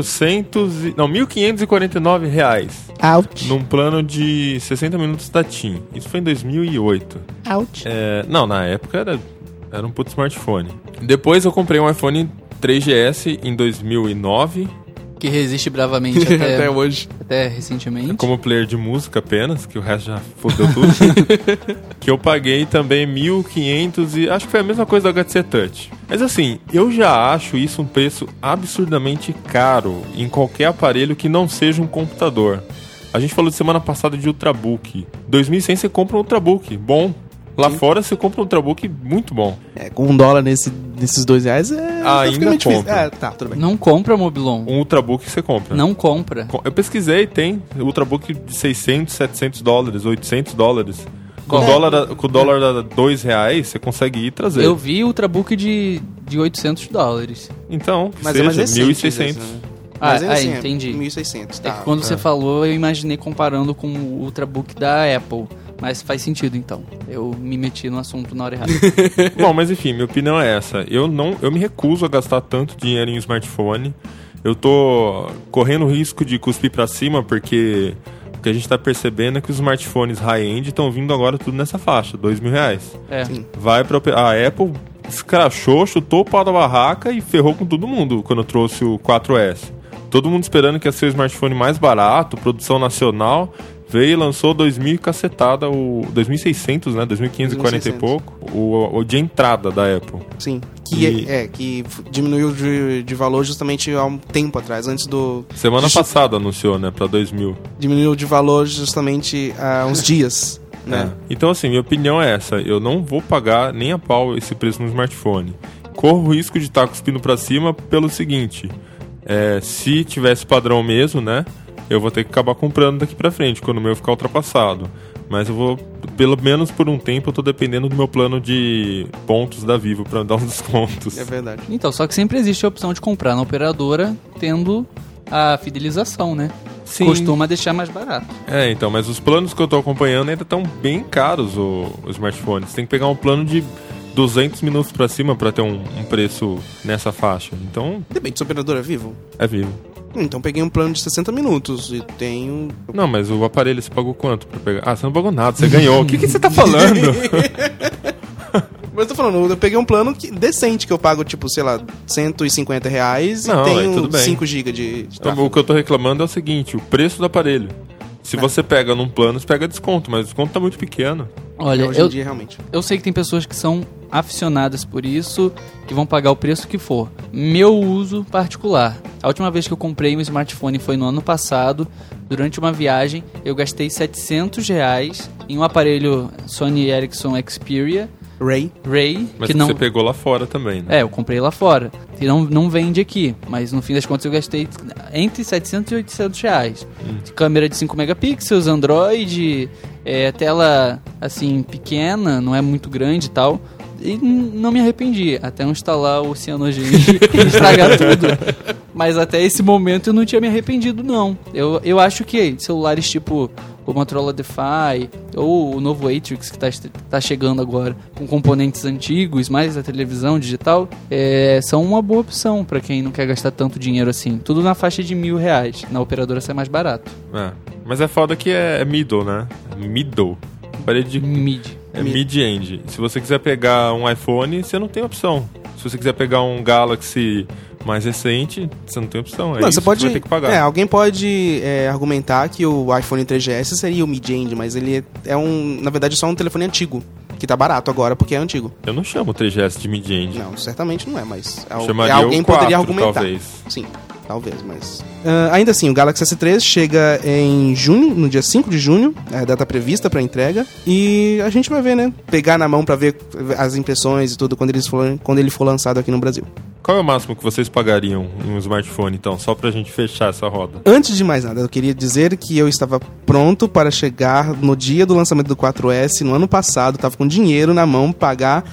1.549. Ouch. Num plano de 60 minutos da TIM. Isso foi em 2008. Ouch. Não, na época era um puto smartphone. Depois eu comprei um iPhone 3GS em 2009. Que resiste bravamente até hoje. Até recentemente. Como player de música apenas, que o resto já fodeu tudo. Que eu paguei também 1.500 e acho que foi a mesma coisa do HTC Touch. Mas assim, eu já acho isso um preço absurdamente caro em qualquer aparelho que não seja um computador. A gente falou de semana passada de Ultrabook. 2.100 você compra um Ultrabook, bom. Lá fora você compra um Ultrabook muito bom. Com $1 nesses R$2 ainda compra. Tá, tudo bem. Não compra, Mobilon. Um Ultrabook você compra. Não compra. Eu pesquisei, tem Ultrabook de $600, $700, $800. Com o dólar a R$2, você consegue ir e trazer. Eu vi Ultrabook de $800. Então, mas seja, é mais recente, 1.600. Mas assim, entendi. 1.600, tá. Quando você falou, eu imaginei comparando com o Ultrabook da Apple. Mas faz sentido, então. Eu me meti no assunto na hora errada. Bom, mas enfim, minha opinião é essa. Eu me recuso a gastar tanto dinheiro em um smartphone. Eu tô correndo o risco de cuspir pra cima, porque o que a gente tá percebendo é que os smartphones high-end estão vindo agora tudo nessa faixa, R$2.000. É. Sim. Vai pra... A Apple escrachou, chutou o pau da barraca e ferrou com todo mundo quando trouxe o 4S. Todo mundo esperando que ia ser o smartphone mais barato, produção nacional... Veio e lançou 2.000 cacetada, o 2.600, né? 2.540 e pouco, o de entrada da Apple. Sim. Que diminuiu de valor justamente há um tempo atrás, antes do... Semana passada anunciou, né? Pra 2.000. Diminuiu de valor justamente há uns dias, né? Então, assim, minha opinião é essa. Eu não vou pagar nem a pau esse preço no smartphone. Corro o risco de estar cuspindo pra cima pelo seguinte. Se tivesse padrão mesmo, né? Eu vou ter que acabar comprando daqui pra frente, quando o meu ficar ultrapassado. Mas eu vou, pelo menos por um tempo, eu tô dependendo do meu plano de pontos da Vivo pra dar uns descontos. É verdade. Então, só que sempre existe a opção de comprar na operadora, tendo a fidelização, né? Sim. Costuma deixar mais barato. Então, mas os planos que eu tô acompanhando ainda estão bem caros, os smartphones. Você tem que pegar um plano de 200 minutos pra cima pra ter um preço nessa faixa. Então... Depende se a operadora é Vivo. É Vivo. Então peguei um plano de 60 minutos e tenho... Não, mas o aparelho você pagou quanto pra pegar? Ah, você não pagou nada, você ganhou. O que você tá falando? Mas eu tô falando, eu peguei um plano decente, que eu pago, tipo, sei lá, R$150 Não, e tenho tudo bem. 5 GB de Então, tráfego. o que eu tô reclamando é o seguinte, o preço do aparelho. Se você pega num plano, você pega desconto, mas o desconto tá muito pequeno. Olha, Hoje em dia, realmente. eu sei que tem pessoas que são aficionadas por isso, que vão pagar o preço que for. Meu uso particular. A última vez que eu comprei um smartphone foi no ano passado. Durante uma viagem, eu gastei R$700 em um aparelho Sony Ericsson Xperia Ray. Mas que que não... você pegou lá fora também, né? eu comprei lá fora. E não vende aqui. Mas no fim das contas eu gastei entre R$700 e R$800. Câmera de 5 megapixels, Android, tela assim pequena, não é muito grande e tal. E não me arrependi, até não instalar o Cyanogen e estragar tudo. Mas até esse momento eu não tinha me arrependido, não. Eu acho que celulares tipo o Motorola DeFi ou o novo Atrix que tá chegando agora com componentes antigos, mais a televisão digital, são uma boa opção para quem não quer gastar tanto dinheiro assim. Tudo na faixa de R$1.000. Na operadora sai mais barato. Mas é foda que é middle, né? Middle. Parede de... Mid. É mid-end. Se você quiser pegar um iPhone, você não tem opção. Se você quiser pegar um Galaxy mais recente, você não tem opção. Não, isso você pode, que vai ter que pagar. alguém pode argumentar que o iPhone 3GS seria o mid-end, mas ele na verdade, só um telefone antigo, que tá barato agora porque é antigo. Eu não chamo o 3GS de mid-end. Não, certamente não é, mas Chamaria alguém o 4, poderia argumentar. talvez. Sim, talvez, mas... ainda assim, o Galaxy S3 chega em junho, no dia 5 de junho, é a data prevista para entrega, e a gente vai ver, né? Pegar na mão para ver as impressões e tudo quando ele for lançado aqui no Brasil. Qual é o máximo que vocês pagariam em um smartphone, então? Só pra gente fechar essa roda. Antes de mais nada, eu queria dizer que eu estava pronto para chegar no dia do lançamento do 4S, no ano passado, estava com dinheiro na mão, pagar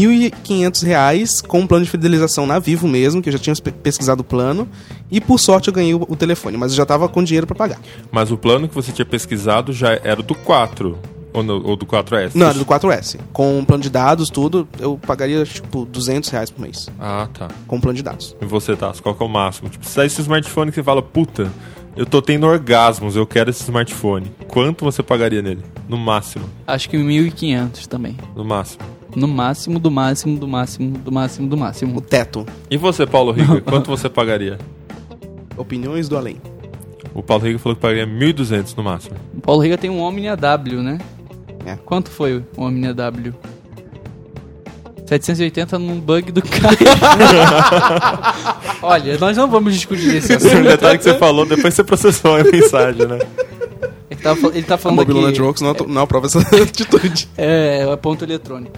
R$1.500 com um plano de fidelização na Vivo mesmo, que eu já tinha pesquisado o plano, e por sorte eu ganhei o telefone, mas eu já estava com dinheiro para pagar. Mas o plano que você tinha pesquisado já era do 4, ou do 4S? Não, era do 4S. Com um plano de dados, tudo, eu pagaria, tipo, R$200 por mês. Ah, tá. Com um plano de dados. E você, Tassi, qual que é o máximo? Tipo, se sai esse smartphone que você fala, puta, eu tô tendo orgasmos, eu quero esse smartphone. Quanto você pagaria nele? No máximo. Acho que 1.500 também. No máximo. No máximo, do máximo, do máximo, do máximo, do O máximo. teto. E você, Paulo Riga, quanto você pagaria? Opiniões do além. O Paulo Riga falou que pagaria 1.200 no máximo. O Paulo Riga tem um Omni AW, né? É. Quanto foi o Omni AW? 780 num bug do cara. Olha, nós não vamos discutir esse O assunto. detalhe que você falou, depois você processou a mensagem, né? Ele tá A falando Mobile aqui... Networks não aprova essa atitude. É ponto eletrônico.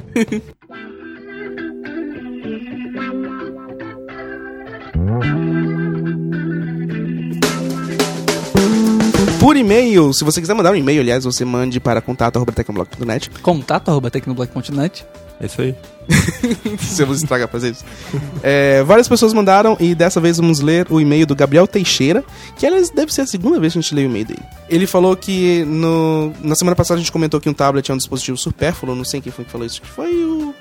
por e-mail. Se você quiser mandar um e-mail, aliás, você mande para contato@tecnoblog.net. Contato@tecnoblog.net. É isso aí. Se eu vos estragar pra fazer isso. Várias pessoas mandaram e dessa vez vamos ler o e-mail do Gabriel Teixeira, que aliás deve ser a segunda vez que a gente lê o e-mail dele. Ele falou que na semana passada a gente comentou que um tablet é um dispositivo supérfluo, não sei quem foi que falou isso, que foi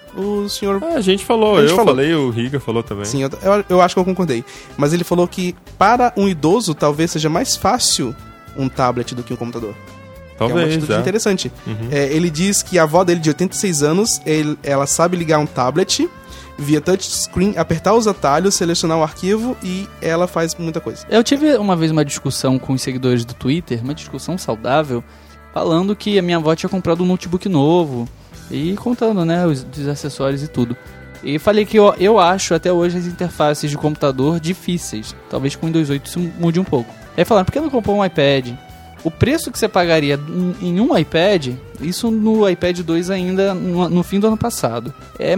o senhor... A gente falou, falei, o Riga falou também. Sim, eu acho que eu concordei. Mas ele falou que para um idoso talvez seja mais fácil um tablet do que um computador. Talvez, é uma atitude interessante. Ele diz que a avó dele, de 86 anos, ela sabe ligar um tablet via touchscreen, apertar os atalhos, selecionar o arquivo e ela faz muita coisa. Eu tive uma vez uma discussão com os seguidores do Twitter, uma discussão saudável, falando que a minha avó tinha comprado um notebook novo e contando, né, os acessórios e tudo. E falei que eu acho até hoje as interfaces de computador difíceis. Talvez com o Windows 8 isso mude um pouco. Aí falaram, por que não comprou um iPad? O preço que você pagaria em um iPad, isso no iPad 2 ainda no fim do ano passado,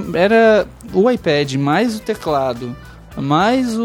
era o iPad mais o teclado, mais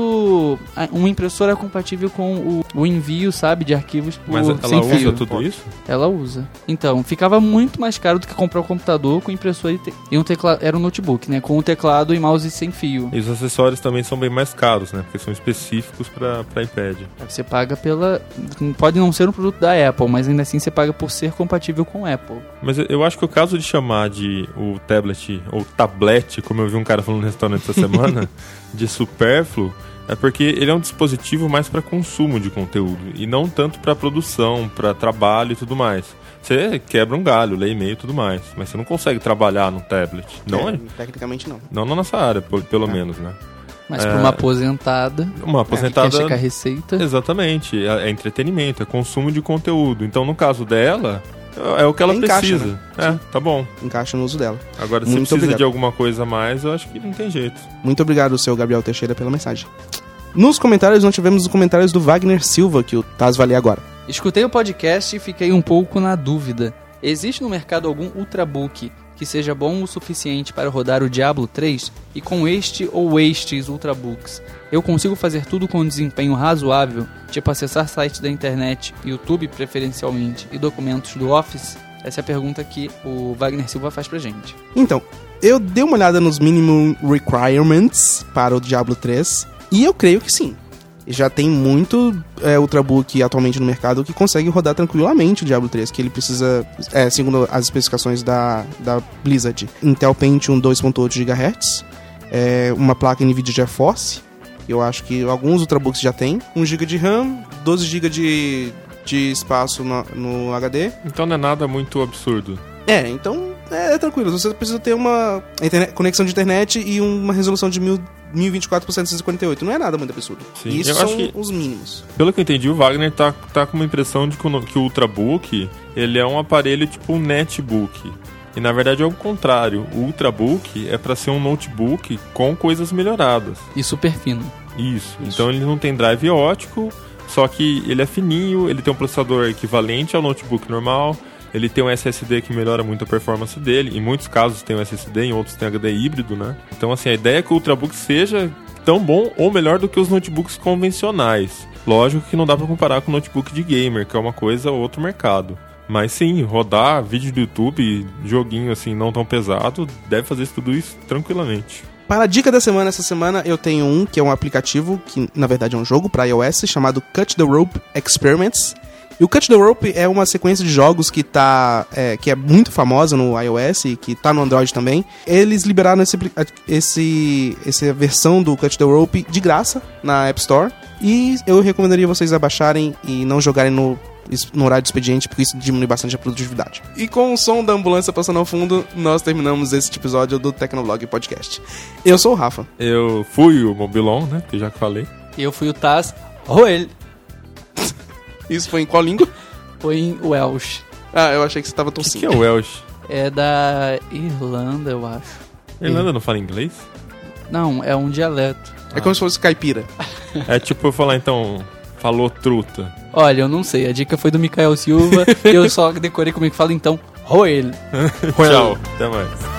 uma impressora compatível com o envio, sabe, de arquivos por Mas ela sem fio. usa tudo isso? Ela usa. Então, ficava muito mais caro do que comprar um computador com impressora e um teclado. Era um notebook, né? Com um teclado e mouse sem fio. E os acessórios também são bem mais caros, né? Porque são específicos para iPad. Você paga pela... Pode não ser um produto da Apple, mas ainda assim você paga por ser compatível com a Apple. Mas eu acho que o caso de chamar de o tablet, ou tablet, como eu vi um cara falando no restaurante essa semana, de supérfluo, é porque ele é um dispositivo mais para consumo de conteúdo e não tanto para produção, para trabalho e tudo mais. Você quebra um galho, lê e-mail e tudo mais, mas você não consegue trabalhar no tablet. Não é? Tecnicamente não. Não na nossa área, pelo menos, né? Mas para uma aposentada... Uma aposentada... Que quer checar receita. Exatamente. É entretenimento, é consumo de conteúdo. Então, no caso dela... É o que ela precisa. Né? Tá bom. Encaixa no uso dela. Agora, se precisa de alguma coisa a mais, eu acho que não tem jeito. Muito obrigado, seu Gabriel Teixeira, pela mensagem. Nos comentários, nós tivemos os comentários do Wagner Silva, que o Taz vai ler agora. Escutei o podcast e fiquei um pouco na dúvida. Existe no mercado algum Ultrabook que seja bom o suficiente para rodar o Diablo 3? E com este ou estes Ultrabooks, eu consigo fazer tudo com um desempenho razoável, tipo acessar sites da internet, YouTube preferencialmente, e documentos do Office? Essa é a pergunta que o Wagner Silva faz pra gente. Então, eu dei uma olhada nos minimum requirements para o Diablo 3 e eu creio que sim. Já tem muito Ultrabook atualmente no mercado que consegue rodar tranquilamente o Diablo 3, que ele precisa, segundo as especificações da Blizzard, Intel Pentium 2.8 GHz, uma placa NVIDIA GeForce, eu acho que alguns Ultrabooks já tem, 1 GB de RAM, 12 GB de espaço no HD. Então não é nada muito absurdo. Então é tranquilo, você precisa ter uma conexão de internet e uma resolução de 1024 por 748, não é nada muito absurdo. Sim, isso são os mínimos. Pelo que eu entendi, o Wagner tá com uma impressão de que o Ultrabook, ele é um aparelho tipo um netbook. E na verdade é o contrário, o Ultrabook é para ser um notebook com coisas melhoradas. E super fino. Isso. Então ele não tem drive óptico, só que ele é fininho, ele tem um processador equivalente ao notebook normal, ele tem um SSD que melhora muito a performance dele, em muitos casos tem um SSD, em outros tem HD híbrido, né? Então assim, a ideia é que o Ultrabook seja tão bom ou melhor do que os notebooks convencionais. Lógico que não dá para comparar com o notebook de gamer, que é uma coisa ou outro mercado. Mas sim, rodar vídeo do YouTube, joguinho assim não tão pesado, deve fazer tudo isso tranquilamente. Para a dica da semana, essa semana eu tenho um que é um aplicativo, que na verdade é um jogo para iOS, chamado Cut the Rope Experiments. E o Cut the Rope é uma sequência de jogos que é muito famosa no iOS e que tá no Android também. Eles liberaram essa versão do Cut the Rope de graça na App Store. E eu recomendaria vocês abaixarem e não jogarem no horário de expediente, porque isso diminui bastante a produtividade. E com o som da ambulância passando ao fundo, nós terminamos este episódio do Tecnoblog Podcast. Eu sou o Rafa. Eu fui o Mobilon, né? Que eu já falei. E eu fui o Taz Roel. Isso foi em qual língua? Foi em Welsh. Ah, eu achei que você tava tossindo. O que é o Welsh? É da Irlanda, eu acho. Irlanda não fala inglês? Não, é um dialeto. É como se fosse caipira. É tipo eu falar então, falou truta. Olha, eu não sei, a dica foi do Mikael Silva, eu só decorei como é que fala, então, Roel. Tchau, até mais.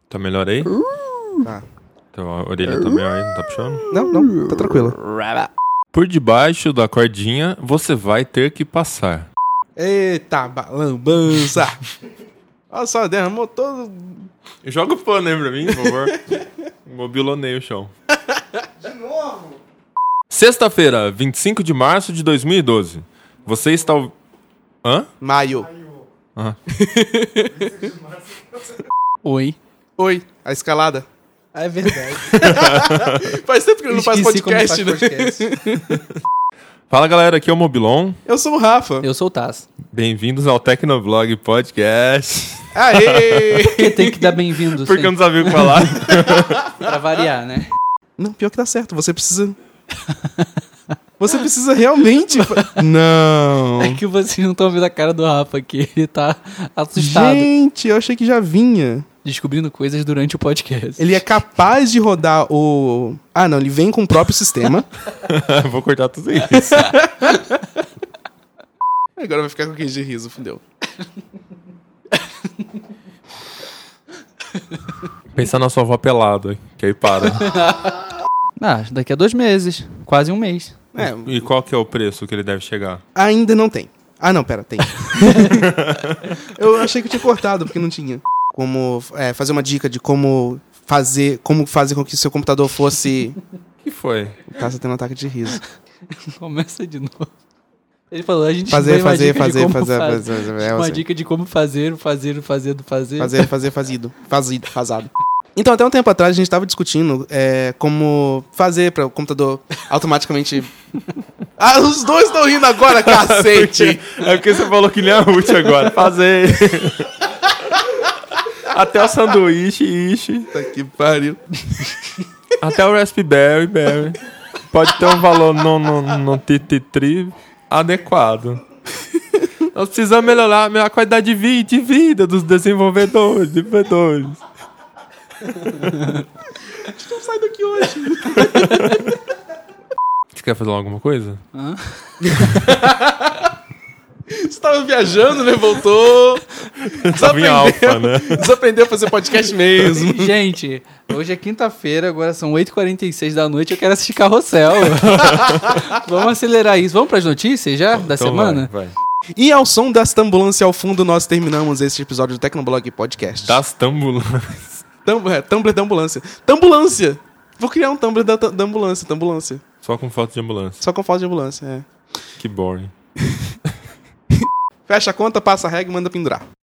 Tá melhor aí? Tá. Então a orelha tá melhor aí, não tá puxando? Não, tá tranquilo. Por debaixo da cordinha, você vai ter que passar. Eita, lambança. Olha só, derramou todo... Joga o pano aí pra mim, por favor. Mobilonei o chão. De novo? Sexta-feira, 25 de março de 2012. Você está... Hã? Maio. Aham. Oi. Oi, a escalada. Ah, é verdade. Faz tempo que ele não faz Esqueci como podcast, né? podcast. Fala galera, aqui é o Mobilon. Eu sou o Rafa. Eu sou o Taz. Bem-vindos ao Tecnoblog Podcast. Aê! Porque tem que dar bem-vindo, Porque eu não sabia o que falar. pra variar, né? Não, pior que tá certo. Você precisa... Você precisa realmente... Não. É que vocês não estão vendo a cara do Rafa aqui. Ele tá assustado. Gente, eu achei que já vinha. Descobrindo coisas durante o podcast. Ele é capaz de rodar o... Ah, não. Ele vem com o próprio sistema. Vou cortar tudo isso. Agora vai ficar com queijo de riso, fudeu. Pensar na sua avó pelada, que aí para. Ah, daqui a 2 meses. Quase um mês. É, E qual que é o preço que ele deve chegar? ainda não tem. Ah, não, pera, tem. Eu achei que eu tinha cortado, porque não tinha. Como fazer uma dica de como fazer com que o seu computador fosse... O que foi? Tá, você tendo um ataque de riso. Começa de novo. Ele falou, a gente Fazer. uma dica de como fazer. Fazado. Então, até um tempo atrás, a gente tava discutindo como fazer para o computador automaticamente... Ah, os dois estão rindo agora, cacete! É porque você falou que nem a Ruth agora. Fazer. Até o sanduíche, ishi. Puta que pariu. Até o Raspberry, Berry. Pode ter um valor no TT3 adequado. Nós precisamos melhorar a qualidade de vida dos desenvolvedores. A gente não sai daqui hoje. Você quer fazer alguma coisa? Hã? Você tava viajando, né? Voltou. Tava em alfa, né? Desaprendeu a fazer podcast mesmo. Gente, hoje é quinta-feira, agora são 8h46 da noite, eu quero assistir Carrossel. Vamos acelerar isso. Vamos pras notícias já da Então semana? vai. E ao som dessa ambulância ao fundo, nós terminamos este episódio do Tecnoblog Podcast. Das tambulâncias. Tumblr da ambulância. Tambulância! Vou criar um Tumblr da ambulância. Tambulância. Só com foto de ambulância. Só com foto de ambulância, é. Que boring. Fecha a conta, passa a regra e manda pendurar.